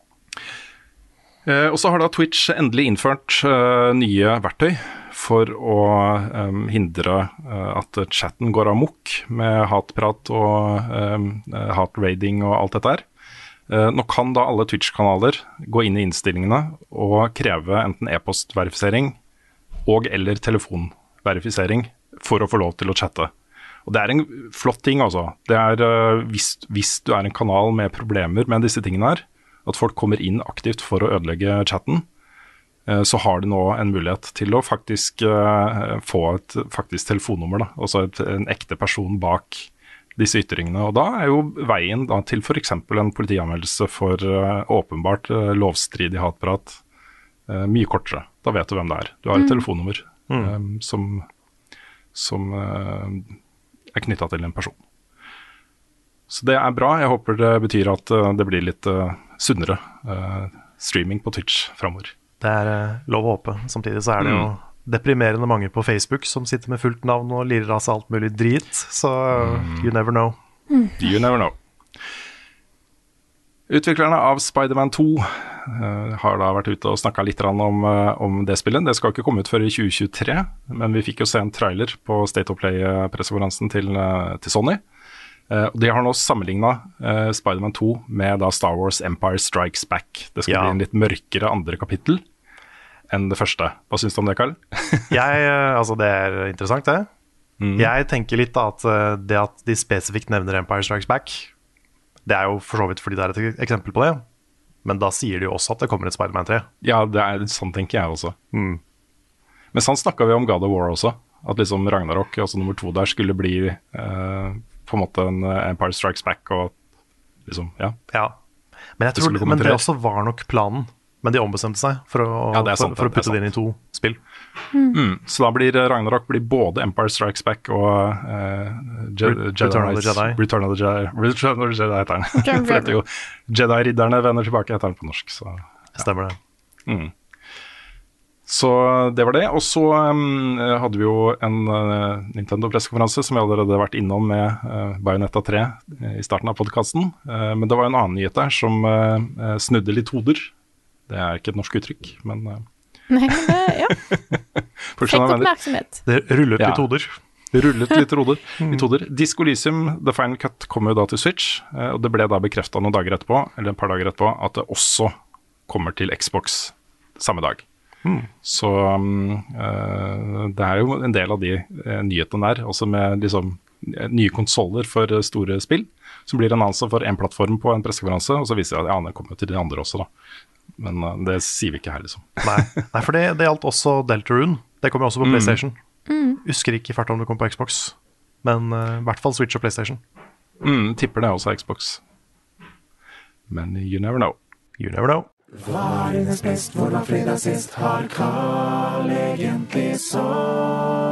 Eh, og så har da Twitch endelig innført uh, nye verktøy for å um, hindre uh, at chatten går amok med hatprat og um, hatraiding og alt dette her. Uh, nå kan da alle Twitch-kanaler gå inn i innstillingene og kreve enten e-postverifisering og eller telefonverifisering for å få lov til å chatte. Og det er en flott ting altså. Det er uh, hvis, hvis du er en kanal med problemer med disse tingene her, at folk kommer inn aktivt for å ødelegge chatten, så har du nå en mulighet til å faktisk uh, få et faktisk telefonnummer, da. Altså et, en ekte person bak disse ytringene. Og da er jo veien da, til f.eks. en politianmeldelse for uh, åpenbart uh, lovstridig hatprat uh, mye kortere. Da vet du hvem det er. Du har et mm. telefonnummer mm. um, som, som uh, er knyttet til en person. Så det er bra. Jeg håper det betyr at uh, det blir litt uh, sunnere uh, streaming på Twitch fremover. Det er uh, lov å håpe. Samtidig så er det mm. jo deprimerende mange på Facebook som sitter med fullt navn og lirer av seg alt mulig drit, så mm. you never know. Mm. You never know. Utviklerne av Spider-Man to uh, har da vært ute og snakket litt om, uh, om det spillet. Det skal ikke komme ut før i tjue tjuetre, men vi fikk jo se en trailer på State of Play-pressekonferansen til, uh, til Sony. Uh, og de har nå sammenlignet uh, Spider-Man to med da Star Wars Empire Strikes Back. Det skal ja. bli en litt mørkere andre kapittel enn det første. Hva synes du om det, Karl? jeg, altså det er interessant det. Mm. Jeg tenker litt da at det at de spesifikt nevner Empire Strikes Back, det er jo for så vidt fordi det er et eksempel på det, men da sier de jo også at det kommer et Spider-Man tre. Ja, det er sånn tenker jeg også. Mm. Men sånn snakket vi om God of War også, at liksom Ragnarok, altså nummer to der, skulle bli eh, på en måte en Empire Strikes Back og liksom, ja. Ja, men, jeg tror, det, men det også var nok planen. Men de ombestemte seg for å, ja, sant, for, for å putte det, det inn i to spill. Mm. Mm. Så da blir Ragnarok blir både Empire Strikes Back og uh, Je Return of the Jedi. Return of the Jedi, Return of the Jedi heter den. For det er jo Jedi-ridderne vender tilbake heter den på norsk. Så, ja. Stemmer det. Mm. Så det var det. Og så um, hadde vi jo en uh, Nintendo-pressekonferanse som vi allerede hadde vært innom med uh, Bayonetta tre i starten av podcasten. Uh, men det var en annen nyhet der som uh, snudde litt hoder. Det er ikke et norsk uttrykk, men uh... Nei, men det, ja. Fikk oppmerksomhet. Det rullet ja. litt hoder. Det rullet litt hoder. litt hoder. Disco Elysium, The Final Cut, kom jo da til Switch, uh, og det ble da bekreftet noen dager etterpå, eller et par dager etterpå, at det også kommer til Xbox samme dag. Mm. Så um, uh, det er jo en del av de uh, nyhetene der, også med liksom nye konsoler for uh, store spill, som blir en annonse for en plattform på en pressekonferanse, og så viser det at ja, det kommer til de andre også da. Men uh, det sier vi ikke her, liksom. Nei, Nei for det, det gjaldt også Deltarune. Det kommer også på mm. PlayStation. Mm. Husker ikke i farta om det kom på Xbox, men uh, i hvert fall Switch og PlayStation. Mm, tipper det også er Xbox. Men you never know. You never know. Hva er dines best, hvor var fredag sist, har Karl egentlig sopp?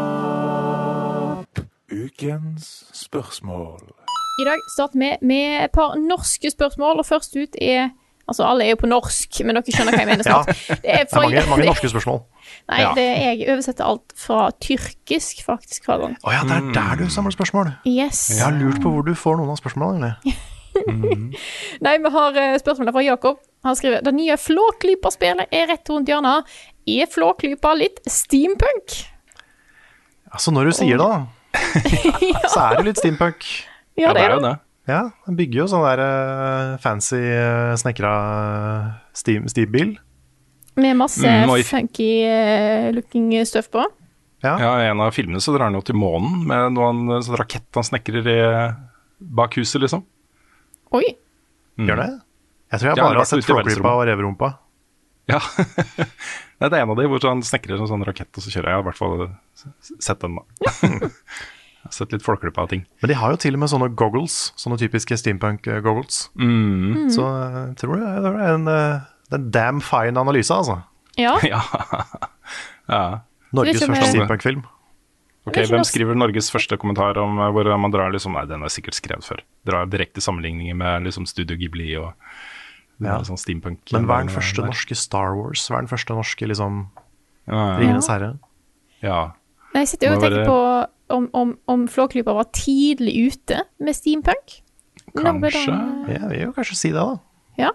Ukens spørsmål. I dag starter vi med et par norske spørsmål, og først ut er altså, alle er jo på norsk, men dere skjønner hva jeg mener snart. Ja, det er, for, det er mange, mange norske spørsmål. Nei, ja. det, jeg oversetter alt fra tyrkisk, faktisk, hver gang. Åja, det er der du samler spørsmål. Yes. Jeg har lurt på hvor du får noen av spørsmålene. mm. Nei, vi har spørsmålet fra Jakob. Han skriver, det nye Flåklypa-spillet er rett rundt hjørnet. Er Flåklypa litt steampunk? Altså, når du sier det, da, ja. så er det litt steampunk. Ja, det er det. Ja, den bygger jo sånn der uh, fancy uh, snekra steam-bil. Med masse mm, funky uh, looking stuff på. Ja. ja, i en av filmene så drar han jo til månen med noen sånn rakett han snekrer i, bak huset, liksom. Oi. Mm. Gjør det? Jeg tror jeg bare ja, har sett Flåklypa og Reverumpa. Ja, det er en av de hvor han snekrer en sånn rakett, og så kjører jeg i hvert fall sett den da. Jeg har sett litt Flåklypa av ting. Men de har jo til og med sånne goggles, sånne typiske steampunk-goggles. Mm. Så jeg tror det er en, en damn fine analyse, altså. Ja. ja. ja. Norges første steampunk-film. Ok, hvem skriver Norges første kommentar om hvor man drar liksom, nei, den er sikkert skrevet før. Drar direkte sammenligninger med liksom Studio Ghibli og ja. sånn steampunk. Men hva er den første der? Norske Star Wars? Hva er den første norske liksom ja, ja. Ringenes herre? Ja. Nei, jeg sitter jo og tenker på om, om, om Flåklypa var tidlig ute med steampunk. Kanskje. Ja, vi vil jo kanskje si det da. Ja.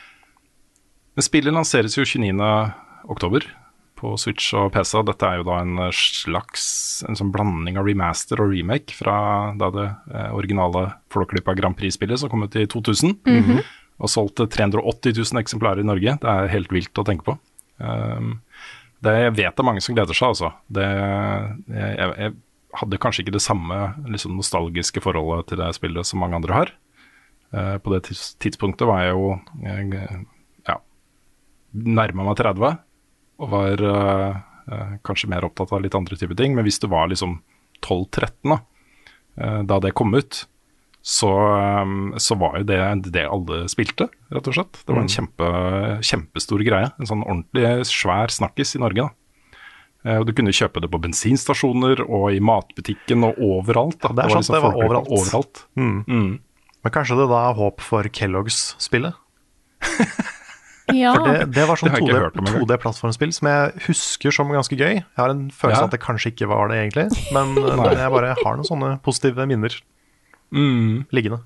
Men spillet lanseres jo tjueniende oktober på Switch og P C. Dette er jo da en slags en sånn blanding av remaster og remake fra da det eh, originale Flåklypa Grand Prix-spillet som kom ut i to tusen. Mm-hmm. Og solgte tre hundre og åtti tusen eksemplarer i Norge. Det er helt vilt å tenke på. Um, det jeg vet det er mange som gleder seg, altså. Det, jeg, jeg, jeg hadde kanskje ikke det samme liksom, nostalgiske forholdet til det spillet som mange andre har. Uh, på det tidspunktet var jeg jo jeg, ja, nærmet meg tretti og var uh, uh, kanskje mer opptatt av litt andre typer ting. Men hvis du var liksom tolv tretten da, uh, da det kom ut, så, så var jo det det alle spilte, rett og slett. Det var en kjempe, kjempestor greie. En sånn ordentlig svær snakkis i Norge, da. Og du kunne kjøpe det på bensinstasjoner og i matbutikken og overalt. Da. Det er sant, det var, liksom det var overalt. overalt. Mm. Mm. Men kanskje det da er håp for Kellogg's-spillet? Ja. For det, det var sånn to D-plattformspill som jeg husker som ganske gøy. Jeg har en følelse ja. at det kanskje ikke var det egentlig, men, men jeg bare har noen sånne positive minner mm. liggende.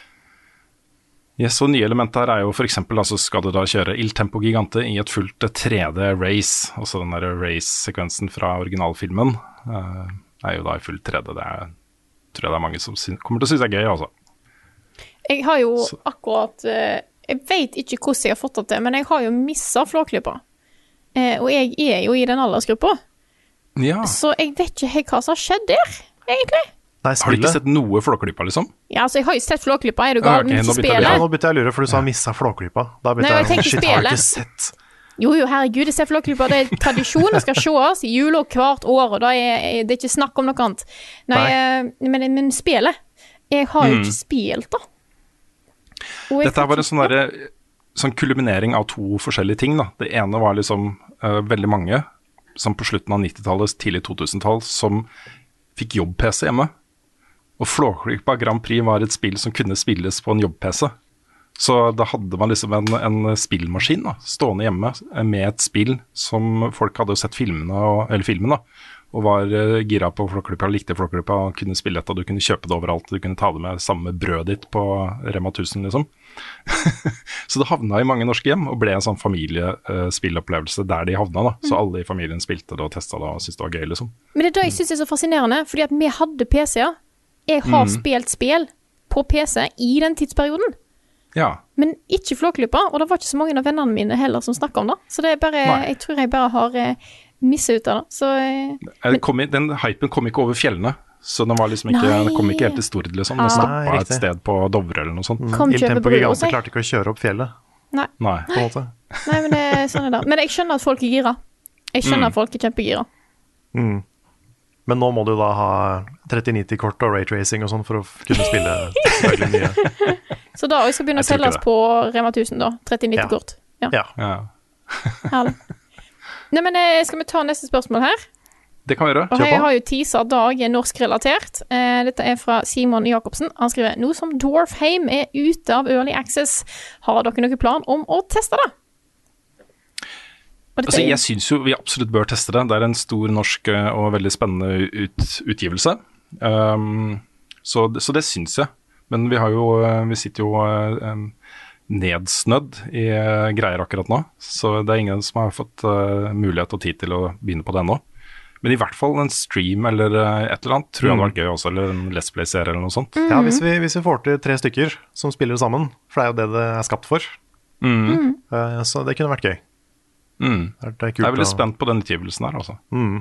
Yes, og nye elementer her er jo for eksempel, altså skal du da kjøre Il Tempo Gigante i et fullt tre D-race, altså den der race-sekvensen fra originalfilmen, uh, er jo da i fullt tre D. Det er, tror jeg det er mange som synes, kommer til å synes det er gøy, altså. Jeg har jo Så. akkurat, uh, jeg vet ikke hvordan jeg har fått det til, men jeg har jo misset flåklippa. Uh, og jeg er jo i den aldersgruppa. Ja. Så jeg vet ikke helt hva som har skjedd der, egentlig. Nei, har du ikke sett noe Flåklypa, liksom? Ja, altså jeg har jo sett Flåklypa, er du gal? Okay, men ikke spillet. Ja, nå begynte jeg å lure, for du sa missa Flåklypa. Da begynte jeg, jeg shit, har du ikke sett? Jo, jo, herregud, jeg ser Flåklypa. Det er tradisjon, det skal sees i jul og hvert år, og da er det ikke snakk om noe annet. Nei, Nei. Men, men spillet, jeg har jo mm. ikke spilt, da. Dette var en sånn derre sånn kulminering av to forskjellige ting, da. Det ene var liksom uh, veldig mange, som på slutten av nittitallet, tidlig to tusen-tall, som fikk jobb-P C hjemme. Og Flåklypa Grand Prix var et spill som kunne spilles på en jobb-P C. Så da hadde man liksom en, en spillmaskin da, stående hjemme med et spill som folk hadde sett filmene, og, eller filmen da, og var uh, gira på Flåklypa, likte Flåklypa og kunne spille dette, og du kunne kjøpe det overalt, du kunne ta det med sammen med brødet ditt på Rema tusen liksom. Så det havna i mange norske hjem og ble en sånn familiespillopplevelse der de havna da, så alle i familien spilte det og testet det og syntes det var gøy liksom. Men det er det jeg synes er så fascinerende, fordi at vi hadde P C-er. Jeg har mm. spilt spill på P C i den tidsperioden. Ja. Men ikke Flåklypa, og det var ikke så mange av vennene mine heller som snakket om det. Så det er bare, Nei. jeg tror jeg bare har eh, misset ut av det. Så, eh, men, kom i, den hypen kom ikke over fjellene, så den, var liksom ikke, den kom ikke helt til Stord liksom. Den ah. stoppet et sted på Dovre eller noe sånt. Mm. Il Tempo Gigante klarte ikke å kjøre opp fjellet. Nei. Nei. På en måte. Nei, men det er sånn er det. Men jeg skjønner at folk er gira. Jeg skjønner mm. at folk er kjempegira. Mm. Men nå må du da ha tretti nitti-kort og raytracing og sånn for å kunne spille veldig mye. Så da skal begynne å selges på Rema tusen da, tretti nitti-kort. Ja. ja. ja. Herlig. Nei, men skal vi ta neste spørsmål her? Det kan vi gjøre. Og jeg har jo teaser dag er norsk-relatert. Eh, dette er fra Simon Jakobsen. Han skriver, nå som Dwarfheim er ute av Early Access, har dere noen plan om å teste det? Altså, jeg synes jo vi absolutt bør teste det. Det er en stor norsk og veldig spennende ut, utgivelse. Um, så, så det synes jeg. Men vi har jo, vi sitter jo um, nedsnødd i uh, greier akkurat nå. Så det er ingen som har fått uh, mulighet og tid til å begynne på det ennå. Men i hvert fall en stream eller uh, et eller annet tror jeg hadde vært gøy også, eller en Let's Play-serie eller noe sånt. Mm. Ja, hvis vi, hvis vi får til tre stykker som spiller sammen, for det er jo det det er skapt for. Mm. Uh, så det kunne vært gøy. Mm. Det er, det er jeg er veldig spent på den utgivelsen her, altså. Mm.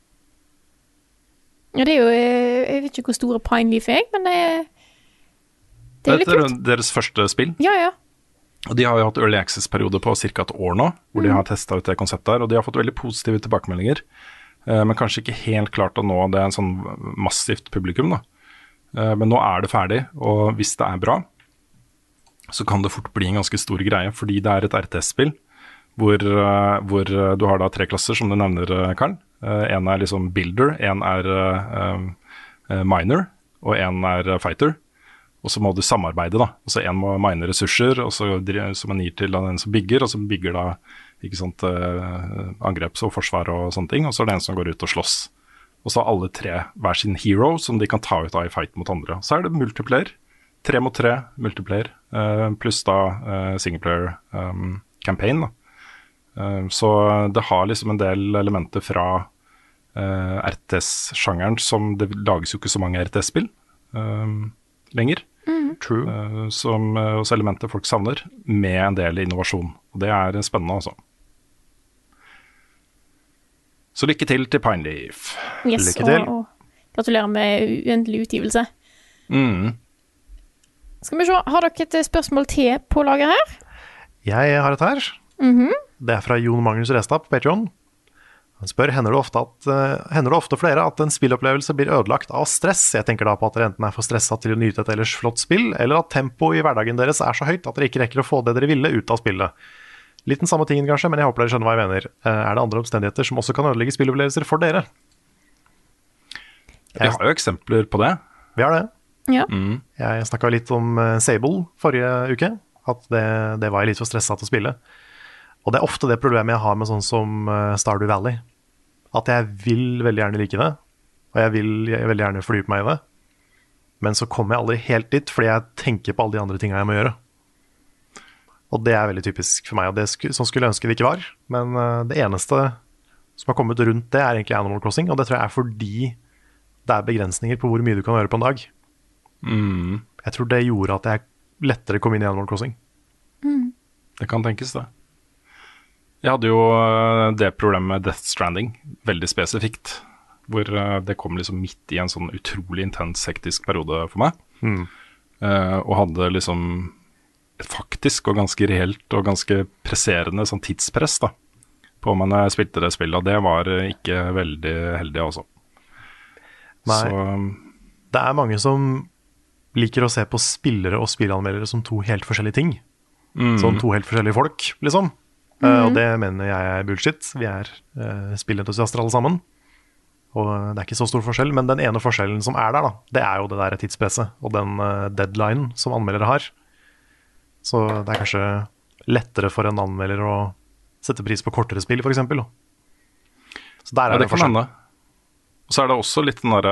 Ja, det er jo, jeg vet ikke hvor store Pineleaf er, men det er, det er litt kult. Det er deres første spill. Ja, ja. Og de har jo hatt Early Access-periode på cirka et år nå, hvor mm. de har testet ut det konseptet her, og de har fått veldig positive tilbakemeldinger, uh, men kanskje ikke helt klart å nå det en sånn massivt publikum da. Uh, men nå er det ferdig, og hvis det er bra, så kan det fort bli en ganske stor greie, fordi det er et R T S-spill, Hvor, uh, hvor uh, du har da tre klasser, som du nevner, uh, Karl. Uh, en er liksom builder, en er uh, uh, miner, og en er uh, fighter. Og så må du samarbeide, da. Og så en må mine ressurser, og så, som en gir til den som bygger, og som bygger da ikke sant, uh, angreps- og forsvar og sånne ting. Og så er det en som går ut og slåss. Og så har alle tre hver sin hero, som de kan ta ut av i fight mot andre. Så er det multiplayer. Tre mot tre multiplayer, uh, pluss da uh, singleplayer um, campaign, da. Så det har liksom en del elementer fra uh, R T S-sjangeren som det lages jo ikke så mange R T S-spill uh, lenger. Mm. True. Uh, som uh, også elementer folk savner, med en del innovasjon. Og det er spennende, altså. Så lykke til til Pineleaf. Yes, lykke til. Og, og gratulerer med uendelig utgivelse. Mm. Skal vi se, har dere et spørsmål til på lager her? Jeg har et her. Mhm. Det er fra Jon Magnus Restad på Patreon. Han spør, hender det, ofte at, uh, hender det ofte flere at en spillopplevelse blir ødelagt av stress? Jeg tenker da på at dere enten er for stresset til å nyte et ellers flott spill, eller at tempoet i hverdagen deres er så høyt at dere ikke rekker å få det dere ville ut av spillet. Litt den samme tingen kanskje, men jeg håper dere skjønner hva jeg mener. Uh, er det andre omstendigheter som også kan ødelegge spillopplevelser for dere? Vi har jo eksempler på det. Vi har det. Ja. Mm. Jeg snakket litt om uh, Sable forrige uke, at det, det var jeg litt for stresset til å spille. Og det er ofte det problemet jeg har med sånn som uh, Stardew Valley. At jeg vil veldig gjerne like det, og jeg vil jeg veldig gjerne fordype meg i det. Men så kommer jeg aldri helt dit, fordi jeg tenker på alle de andre tingene jeg må gjøre. Og det er veldig typisk for meg, og det sk- sånn skulle jeg ønske det ikke var. Men uh, det eneste som har kommet rundt det, er egentlig Animal Crossing, og det tror jeg er fordi det er begrensninger på hvor mye du kan gjøre på en dag. Mm. Jeg tror det gjorde at jeg lettere kom inn i Animal Crossing. Mm. Det kan tenkes det. Jeg hadde jo det problemet med Death Stranding, veldig spesifikt, hvor det kom liksom midt i en sånn utrolig intens, hektisk periode for meg, Mm. uh, og hadde liksom et faktisk og ganske reelt og ganske presserende sånn tidspress da, på om jeg spilte det spillet, og det var ikke veldig heldig også. Nei, Så, det er mange som liker å se på spillere og spillanmeldere som to helt forskjellige ting. mm, Sånn to helt forskjellige folk, liksom. Uh, og det mener jeg er bullshit. Vi er uh, spillentusiaster alle sammen. Og det er ikke så stor forskjell, men den ene forskjellen som er der, da, det er jo det der tidspresset og den uh, deadline som anmeldere har. Så det er kanskje lettere for en anmelder å sette pris på kortere spill, for eksempel. Så der er ja, det det kan forskjell. hende. Og så er det også litt den derre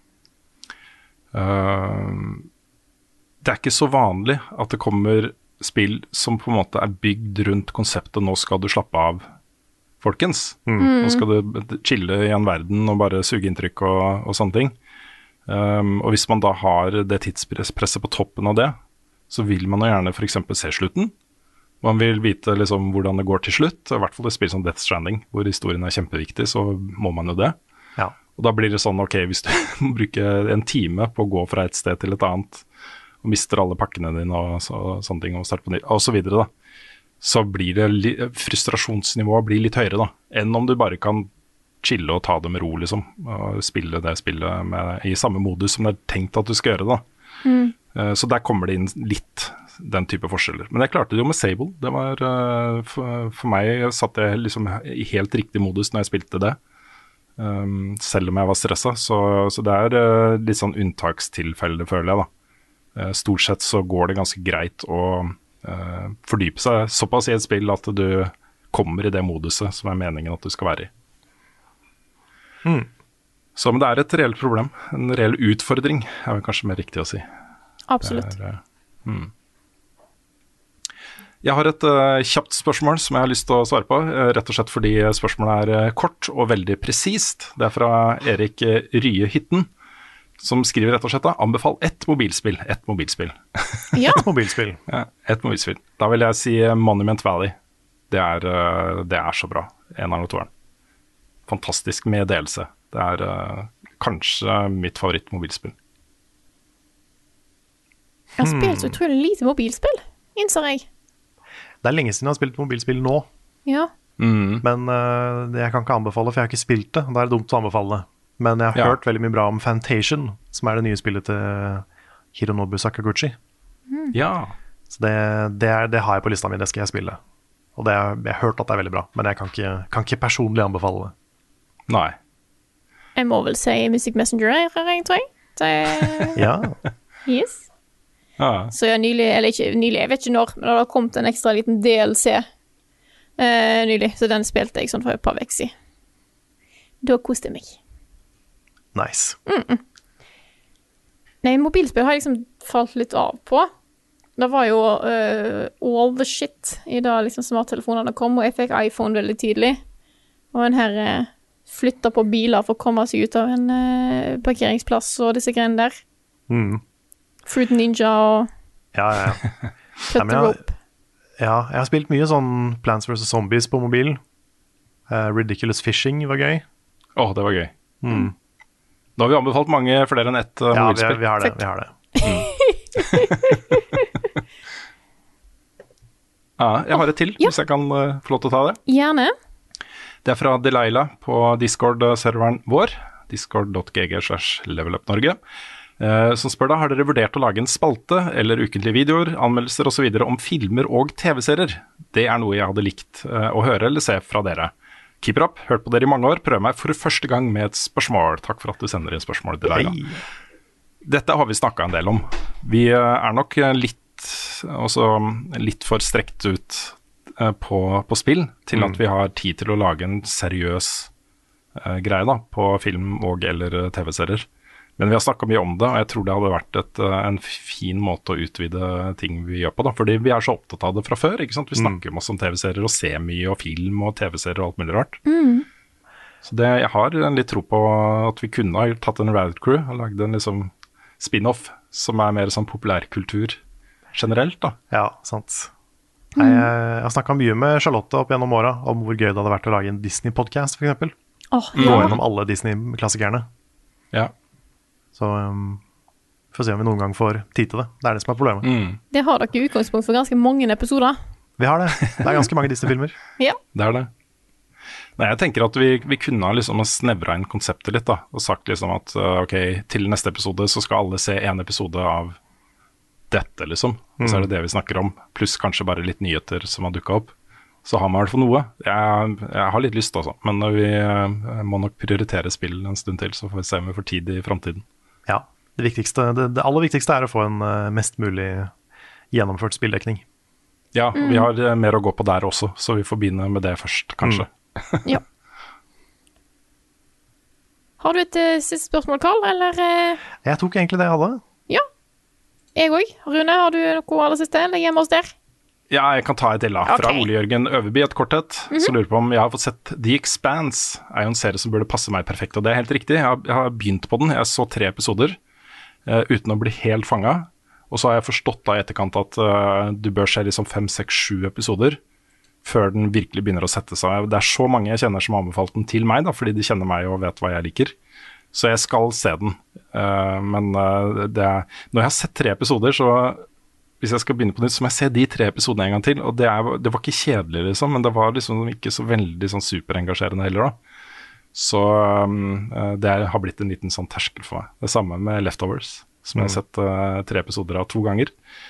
uh, Det er ikke så vanlig at det kommer spill som på en måte er bygd rundt konseptet 'nå skal du slappe av, folkens'. Nå skal du chille i en verden og bare suge inntrykk og, og sånne ting. Um, og hvis man da har det tidspresset på toppen av det, så vil man jo gjerne for eksempel se slutten. Man vil vite liksom hvordan det går til slutt. I hvert fall et spill som Death Stranding, hvor historien er kjempeviktig, så må man jo det. Ja. Og da blir det sånn, ok, hvis du må bruke en time på å gå fra et sted til et annet, og mister alle pakkene dine og så, sånne ting, og starte på nytt, og så videre da, så blir det li- frustrasjonsnivået blir litt høyere da, enn om du bare kan chille og ta det med ro, liksom, og spille det spillet med, i samme modus som det er tenkt at du skal gjøre det da. Mm. Uh, så der kommer det inn litt den type forskjeller. Men jeg klarte det jo med Sable. Det var, uh, for, for meg satt jeg liksom i helt riktig modus når jeg spilte det. Um, selv om jeg var stresset, så, så det er uh, litt sånn unntakstilfelle, føler jeg da. Uh, stort sett så går det ganske greit å uh, fordype seg såpass i et spill at du kommer i det moduset som er meningen at du skal være i. Mm. Så men det er et reelt problem. En reell utfordring er vel kanskje mer riktig å si. Absolutt. Det er, uh, mm. Jeg har et uh, kjapt spørsmål som jeg har lyst til å svare på, uh, rett og slett fordi spørsmålet er uh, kort og veldig presist. Det er fra Erik uh, Rye Hytten, som skriver rett og slett da, anbefal ett mobilspill, ett mobilspill. Ja. Et mobilspill. Ja, ett mobilspill. Da vil jeg si uh, Monument Valley. Det er, uh, det er så bra, en av toeren. Fantastisk med delelse. Det er uh, kanskje mitt favorittmobilspill. Jeg har spilt så utrolig lite mobilspill, innser jeg. Det er lenge siden jeg har spilt mobilspill nå, Ja. Mm. men uh, jeg kan ikke anbefale, for jeg har ikke spilt det. Da er det dumt å anbefale det. Men jeg har Ja. hørt veldig mye bra om Fantation, som er det nye spillet til Hironobu Sakaguchi. Ja. Så det, det, er, det har jeg på lista mi, det skal jeg spille. Og det er, jeg har hørt at det er veldig bra, men jeg kan ikke, kan ikke personlig anbefale det. Nei. Jeg må vel si Music Messenger, jeg, tror jeg. Det, Ja, yes. Ja. Så jeg nylig, eller ikke nylig, jeg vet ikke når, men det har kommet en ekstra liten D L C eh, nylig, så den spilte jeg sånn for et par vekker siden. Da koste jeg meg. nice. Nei, mobilspill har jeg liksom falt litt av på. Det var jo eh, all the shit i da liksom smarttelefonene kom, og jeg fikk iPhone veldig tidlig. Og en her eh, flytta på biler for å komme seg ut av en eh, parkeringsplass og disse greiene der. Mm. Fruit Ninja og Ja, ja, ja. Cut men the jeg- Rope. Ja, jeg har spilt mye sånn Plants versus. Zombies på mobilen. Uh, Ridiculous Fishing var gøy. Å, det var gøy. Mm. Da har vi anbefalt mange flere enn ett uh, Ja, vi, mobilspill. vi har det. Takk. Vi har det. Ja, jeg har et til, Ja. hvis jeg kan uh, få lov til å ta det. Gjerne. Det er fra Delilah på Discord-serveren vår, discord.gg slash levelupnorge, eh, som spør da, har dere vurdert å lage en spalte eller ukentlige videoer, anmeldelser og så videre om filmer og tv-serier? Det er noe jeg hadde likt eh, å høre eller se fra dere. Keep it up, hørt på dere i mange år, prøver meg for første gang med et spørsmål. Takk for at du sender inn spørsmål til deg. Hey. Dette har vi snakket en del om. Vi er nok litt, også litt for strekt ut på, på spill til mm. at vi har tid til å lage en seriøs uh, greie da, på film og eller tv-serier. Men vi har snakket mye om det, og jeg tror det hadde vært et, en fin måte å utvide ting vi gjør på, da, fordi vi er så opptatt av det fra før, ikke sant? Vi snakker mm. masse om tv-serier og ser mye, og film og tv-serier og alt mulig rart. Mm. Så det, jeg har litt tro på at vi kunne ha tatt en Rad Crew og lagd en liksom spin-off som er mer sånn populærkultur generelt, da. Ja, sant. Mm. Jeg, jeg har snakket mye med Charlotte opp gjennom åra om hvor gøy det hadde vært å lage en Disney-podcast, for eksempel. Oh, Gå ja. gjennom alle Disney-klassikerne. Ja. Så um, får se om vi noen gang får tid til det. Det er det som er problemet. Mm. Det har dere i utgangspunkt for ganske mange episoder. Vi har det. Det er ganske mange Disney-filmer. Ja. Det er det. Nei, jeg tenker at vi, vi kunne ha liksom snevra inn konseptet litt, da, og sagt liksom at uh, ok, til neste episode så skal alle se en episode av dette, liksom. Og så er det det vi snakker om, pluss kanskje bare litt nyheter som har dukket opp. Så har man i hvert fall noe. Jeg, jeg har litt lyst også, men vi uh, må nok prioritere spill en stund til, så får vi se om vi får tid i fremtiden. Ja, det, viktigste, det, det aller viktigste er å få en uh, mest mulig gjennomført spilldekning. Ja, og mm. vi har uh, mer å gå på der også, så vi får begynne med det først, kanskje. Mm. Ja. Har du et uh, siste spørsmål, Karl, eller? Uh... Jeg tok egentlig det jeg hadde. Ja, jeg også. Rune, har du noe aller siste? Eller hjemme hos der? Ja, jeg kan ta et til da. Fra okay. Ole Jørgen Øverby, et korthet. Mm-hmm. Så lurer på om jeg har fått sett The Expanse. Er jo en serie som burde passe meg perfekt, og det er helt riktig. Jeg har, jeg har begynt på den. Jeg så tre episoder uh, uten å bli helt fanget. Og så har jeg forstått da i etterkant at uh, du bør se liksom fem, seks, sju episoder før den virkelig begynner å sette seg. Det er så mange jeg kjenner som har anbefalt den til meg, da, fordi de kjenner meg og vet hva jeg liker. Så jeg skal se den. Uh, men uh, det er, når jeg har sett tre episoder, så hvis jeg skal begynne på nytt, så må jeg se de tre episodene en gang til. Og det, er, det var ikke kjedelig, liksom, men det var liksom ikke så veldig sånn superengasjerende heller, da. Så um, det er, har blitt en liten sånn terskel for meg. Det samme med Leftovers, som jeg har sett uh, tre episoder av to ganger.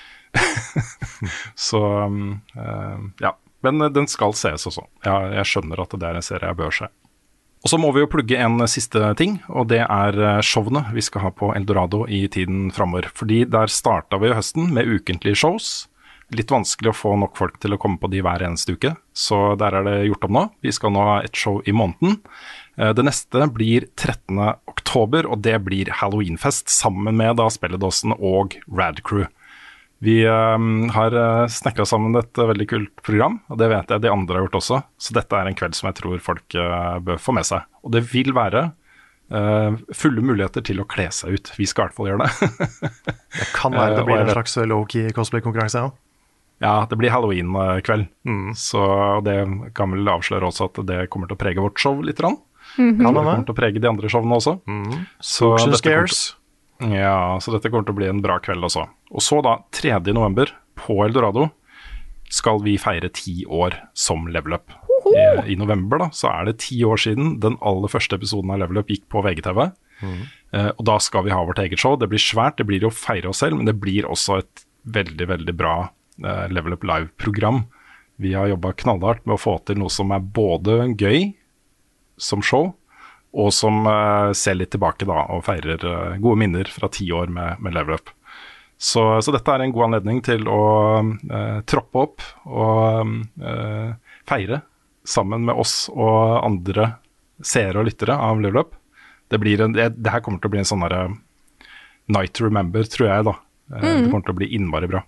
Så um, uh, ja, men den skal ses også. Jeg, jeg skjønner at det er en serie jeg bør se. Og så må vi jo plugge en siste ting, og det er showene vi skal ha på Eldorado i tiden fremover. Fordi der startet vi i høsten med ukentlige shows. Litt vanskelig å få nok folk til å komme på de hver eneste uke, så der er det gjort om nå. Vi skal nå ha et show i måneden. Det neste blir trettende oktober, og det blir Halloweenfest sammen med da Spelledåsen og Rad Crew. Vi um, har uh, snekret sammen et uh, veldig kult program, og det vet jeg de andre har gjort også. Så dette er en kveld som jeg tror folk uh, bør få med seg. Og det vil være uh, fulle muligheter til å kle seg ut. Vi skal i hvert fall gjøre det. Det kan være det blir en slags low-key cosplay-konkurranse, ja. Ja, det blir Halloween-kveld. Mm. Så det kan vel avsløre også at det kommer til å prege vårt show litt. Mm-hmm. Det kommer til å prege de andre showene også. Mm. Så dette scares. Ja, så dette kommer til å bli en bra kveld også. Og så da, tredje november på Eldorado skal vi feire ti år som Level Up. I, I november da, så er det ti år siden den aller første episoden av Level Up gikk på V G T V. Mm. Eh, og da skal vi ha vårt eget show. Det blir svært, det blir jo å feire oss selv, men det blir også et veldig, veldig bra eh, Level Up Live-program. Vi har jobbet knallhardt med å få til noe som er både gøy som show, og som uh, ser litt tilbake da, og feirer uh, gode minner fra ti år med, med Level Up. Så, så dette er en god anledning til å uh, troppe opp og uh, feire sammen med oss og andre seere og lyttere av Level Up. Det, blir en, det, det her kommer til å bli en sånn der, uh, night to remember, tror jeg da. Uh, mm. Det kommer til å bli innmari bra.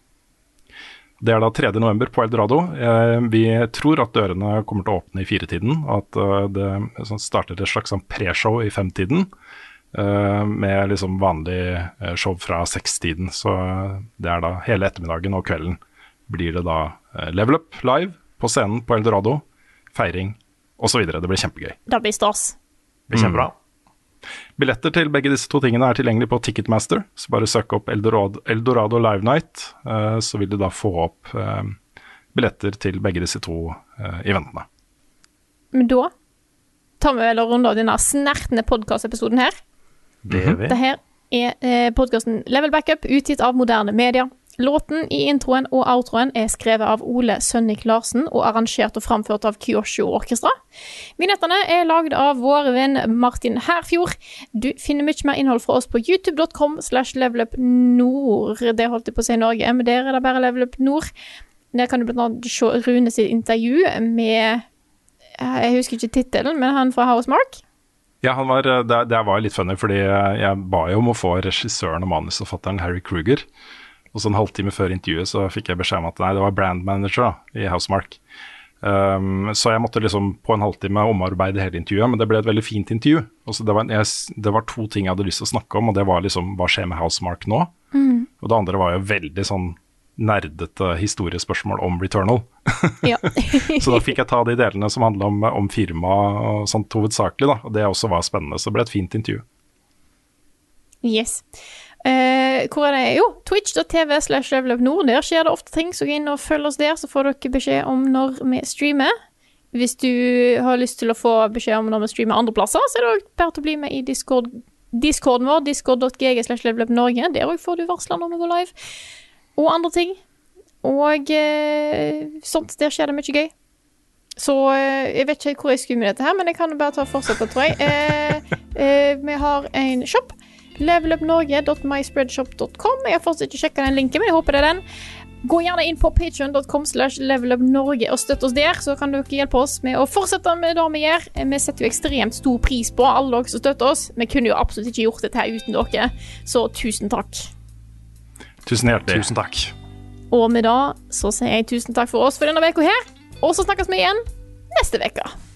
Det er da tredje november på Eldorado. Eh, vi tror at dørene kommer til å åpne i firetiden, og at uh, det sånn, starter et slags sånn pre-show i femtiden, uh, med liksom vanlig uh, show fra sekstiden. Så uh, det er da hele ettermiddagen og kvelden blir det da uh, Level Up live på scenen på Eldorado, feiring og så videre. Det blir kjempegøy. Det blir stas. Det blir kjempebra. Mm. Billetter til begge disse to tingene er tilgjengelig på Ticketmaster, så bare søk opp Eldorado, Eldorado Live Night, uh, så vil du da få opp uh, billetter til begge disse to uh, eventene. Men da tar vi vel og runder av denne snertende podcast-episoden her. Det er vi. Det her er eh, podcasten Level Backup, utgitt av Moderne Media. Låten i introen og outroen er skrevet av Ole Sønnik Larsen og arrangert og framført av Kyosho Orkestra. Vignettene er laget av vår venn Martin Herfjord. Du finner mye mer innhold fra oss på youtube dot com slash levelupnord. Det holdt jeg på å si Norge, men der er det bare Level Up Nord. Der kan du blant annet se Rune sitt intervju med, jeg husker ikke titelen, men han fra Housemark. Ja, han var, det, det var litt funny, fordi jeg ba jo om å få regissøren og manusforfatteren Harry Kruger. Og så en halvtime før intervjuet så fikk jeg beskjed om at nei, det var brand manager da, i Housemark. Um, så jeg måtte liksom på en halvtime omarbeide hele intervjuet, men det ble et veldig fint intervju. Og så det, var, jeg, det var to ting jeg hadde lyst til å snakke om, og det var liksom hva skjer med Housemark nå? Mm. Og det andre var jo veldig sånn nerdete historiespørsmål om Returnal. Ja. Så da fikk jeg ta de delene som handlet om, om firma og sånt hovedsakelig da, og det også var spennende, så det ble et fint intervju. Yes. Uh, hvor er det? Jo, twitch dot t v slash levelupnord. Der skjer det ofte ting, så gå inn og følg oss der, så får dere beskjed om når vi streamer. Hvis du har lyst til å få beskjed om når vi streamer andre plasser, så er det også bare til å bli med i Discord, Discorden vår, discord dot g g slash levelupnorge. Der også får du varsler når vi går live. Og andre ting. Og uh, sånt, der skjer det mye gøy. Så uh, jeg vet ikke hvor jeg skulle med dette her, men jeg kan bare ta fortsette, tror jeg. Uh, uh, vi har en shop. levelupnorge dot my spreadshop dot com. Jeg har fortsatt ikke sjekket den linken, men jeg håper det er den. Gå gjerne inn på patreon dot com slash levelupnorge og støtt oss der, så kan dere hjelpe oss med å fortsette med det vi gjør. Vi setter jo ekstremt stor pris på alle dere som støtter oss. Vi kunne jo absolutt ikke gjort dette her uten dere, så tusen takk. Tusen hjertelig. Tusen takk. Og med da så sier jeg tusen takk for oss for denne veka her, og så snakkes vi igjen neste veka.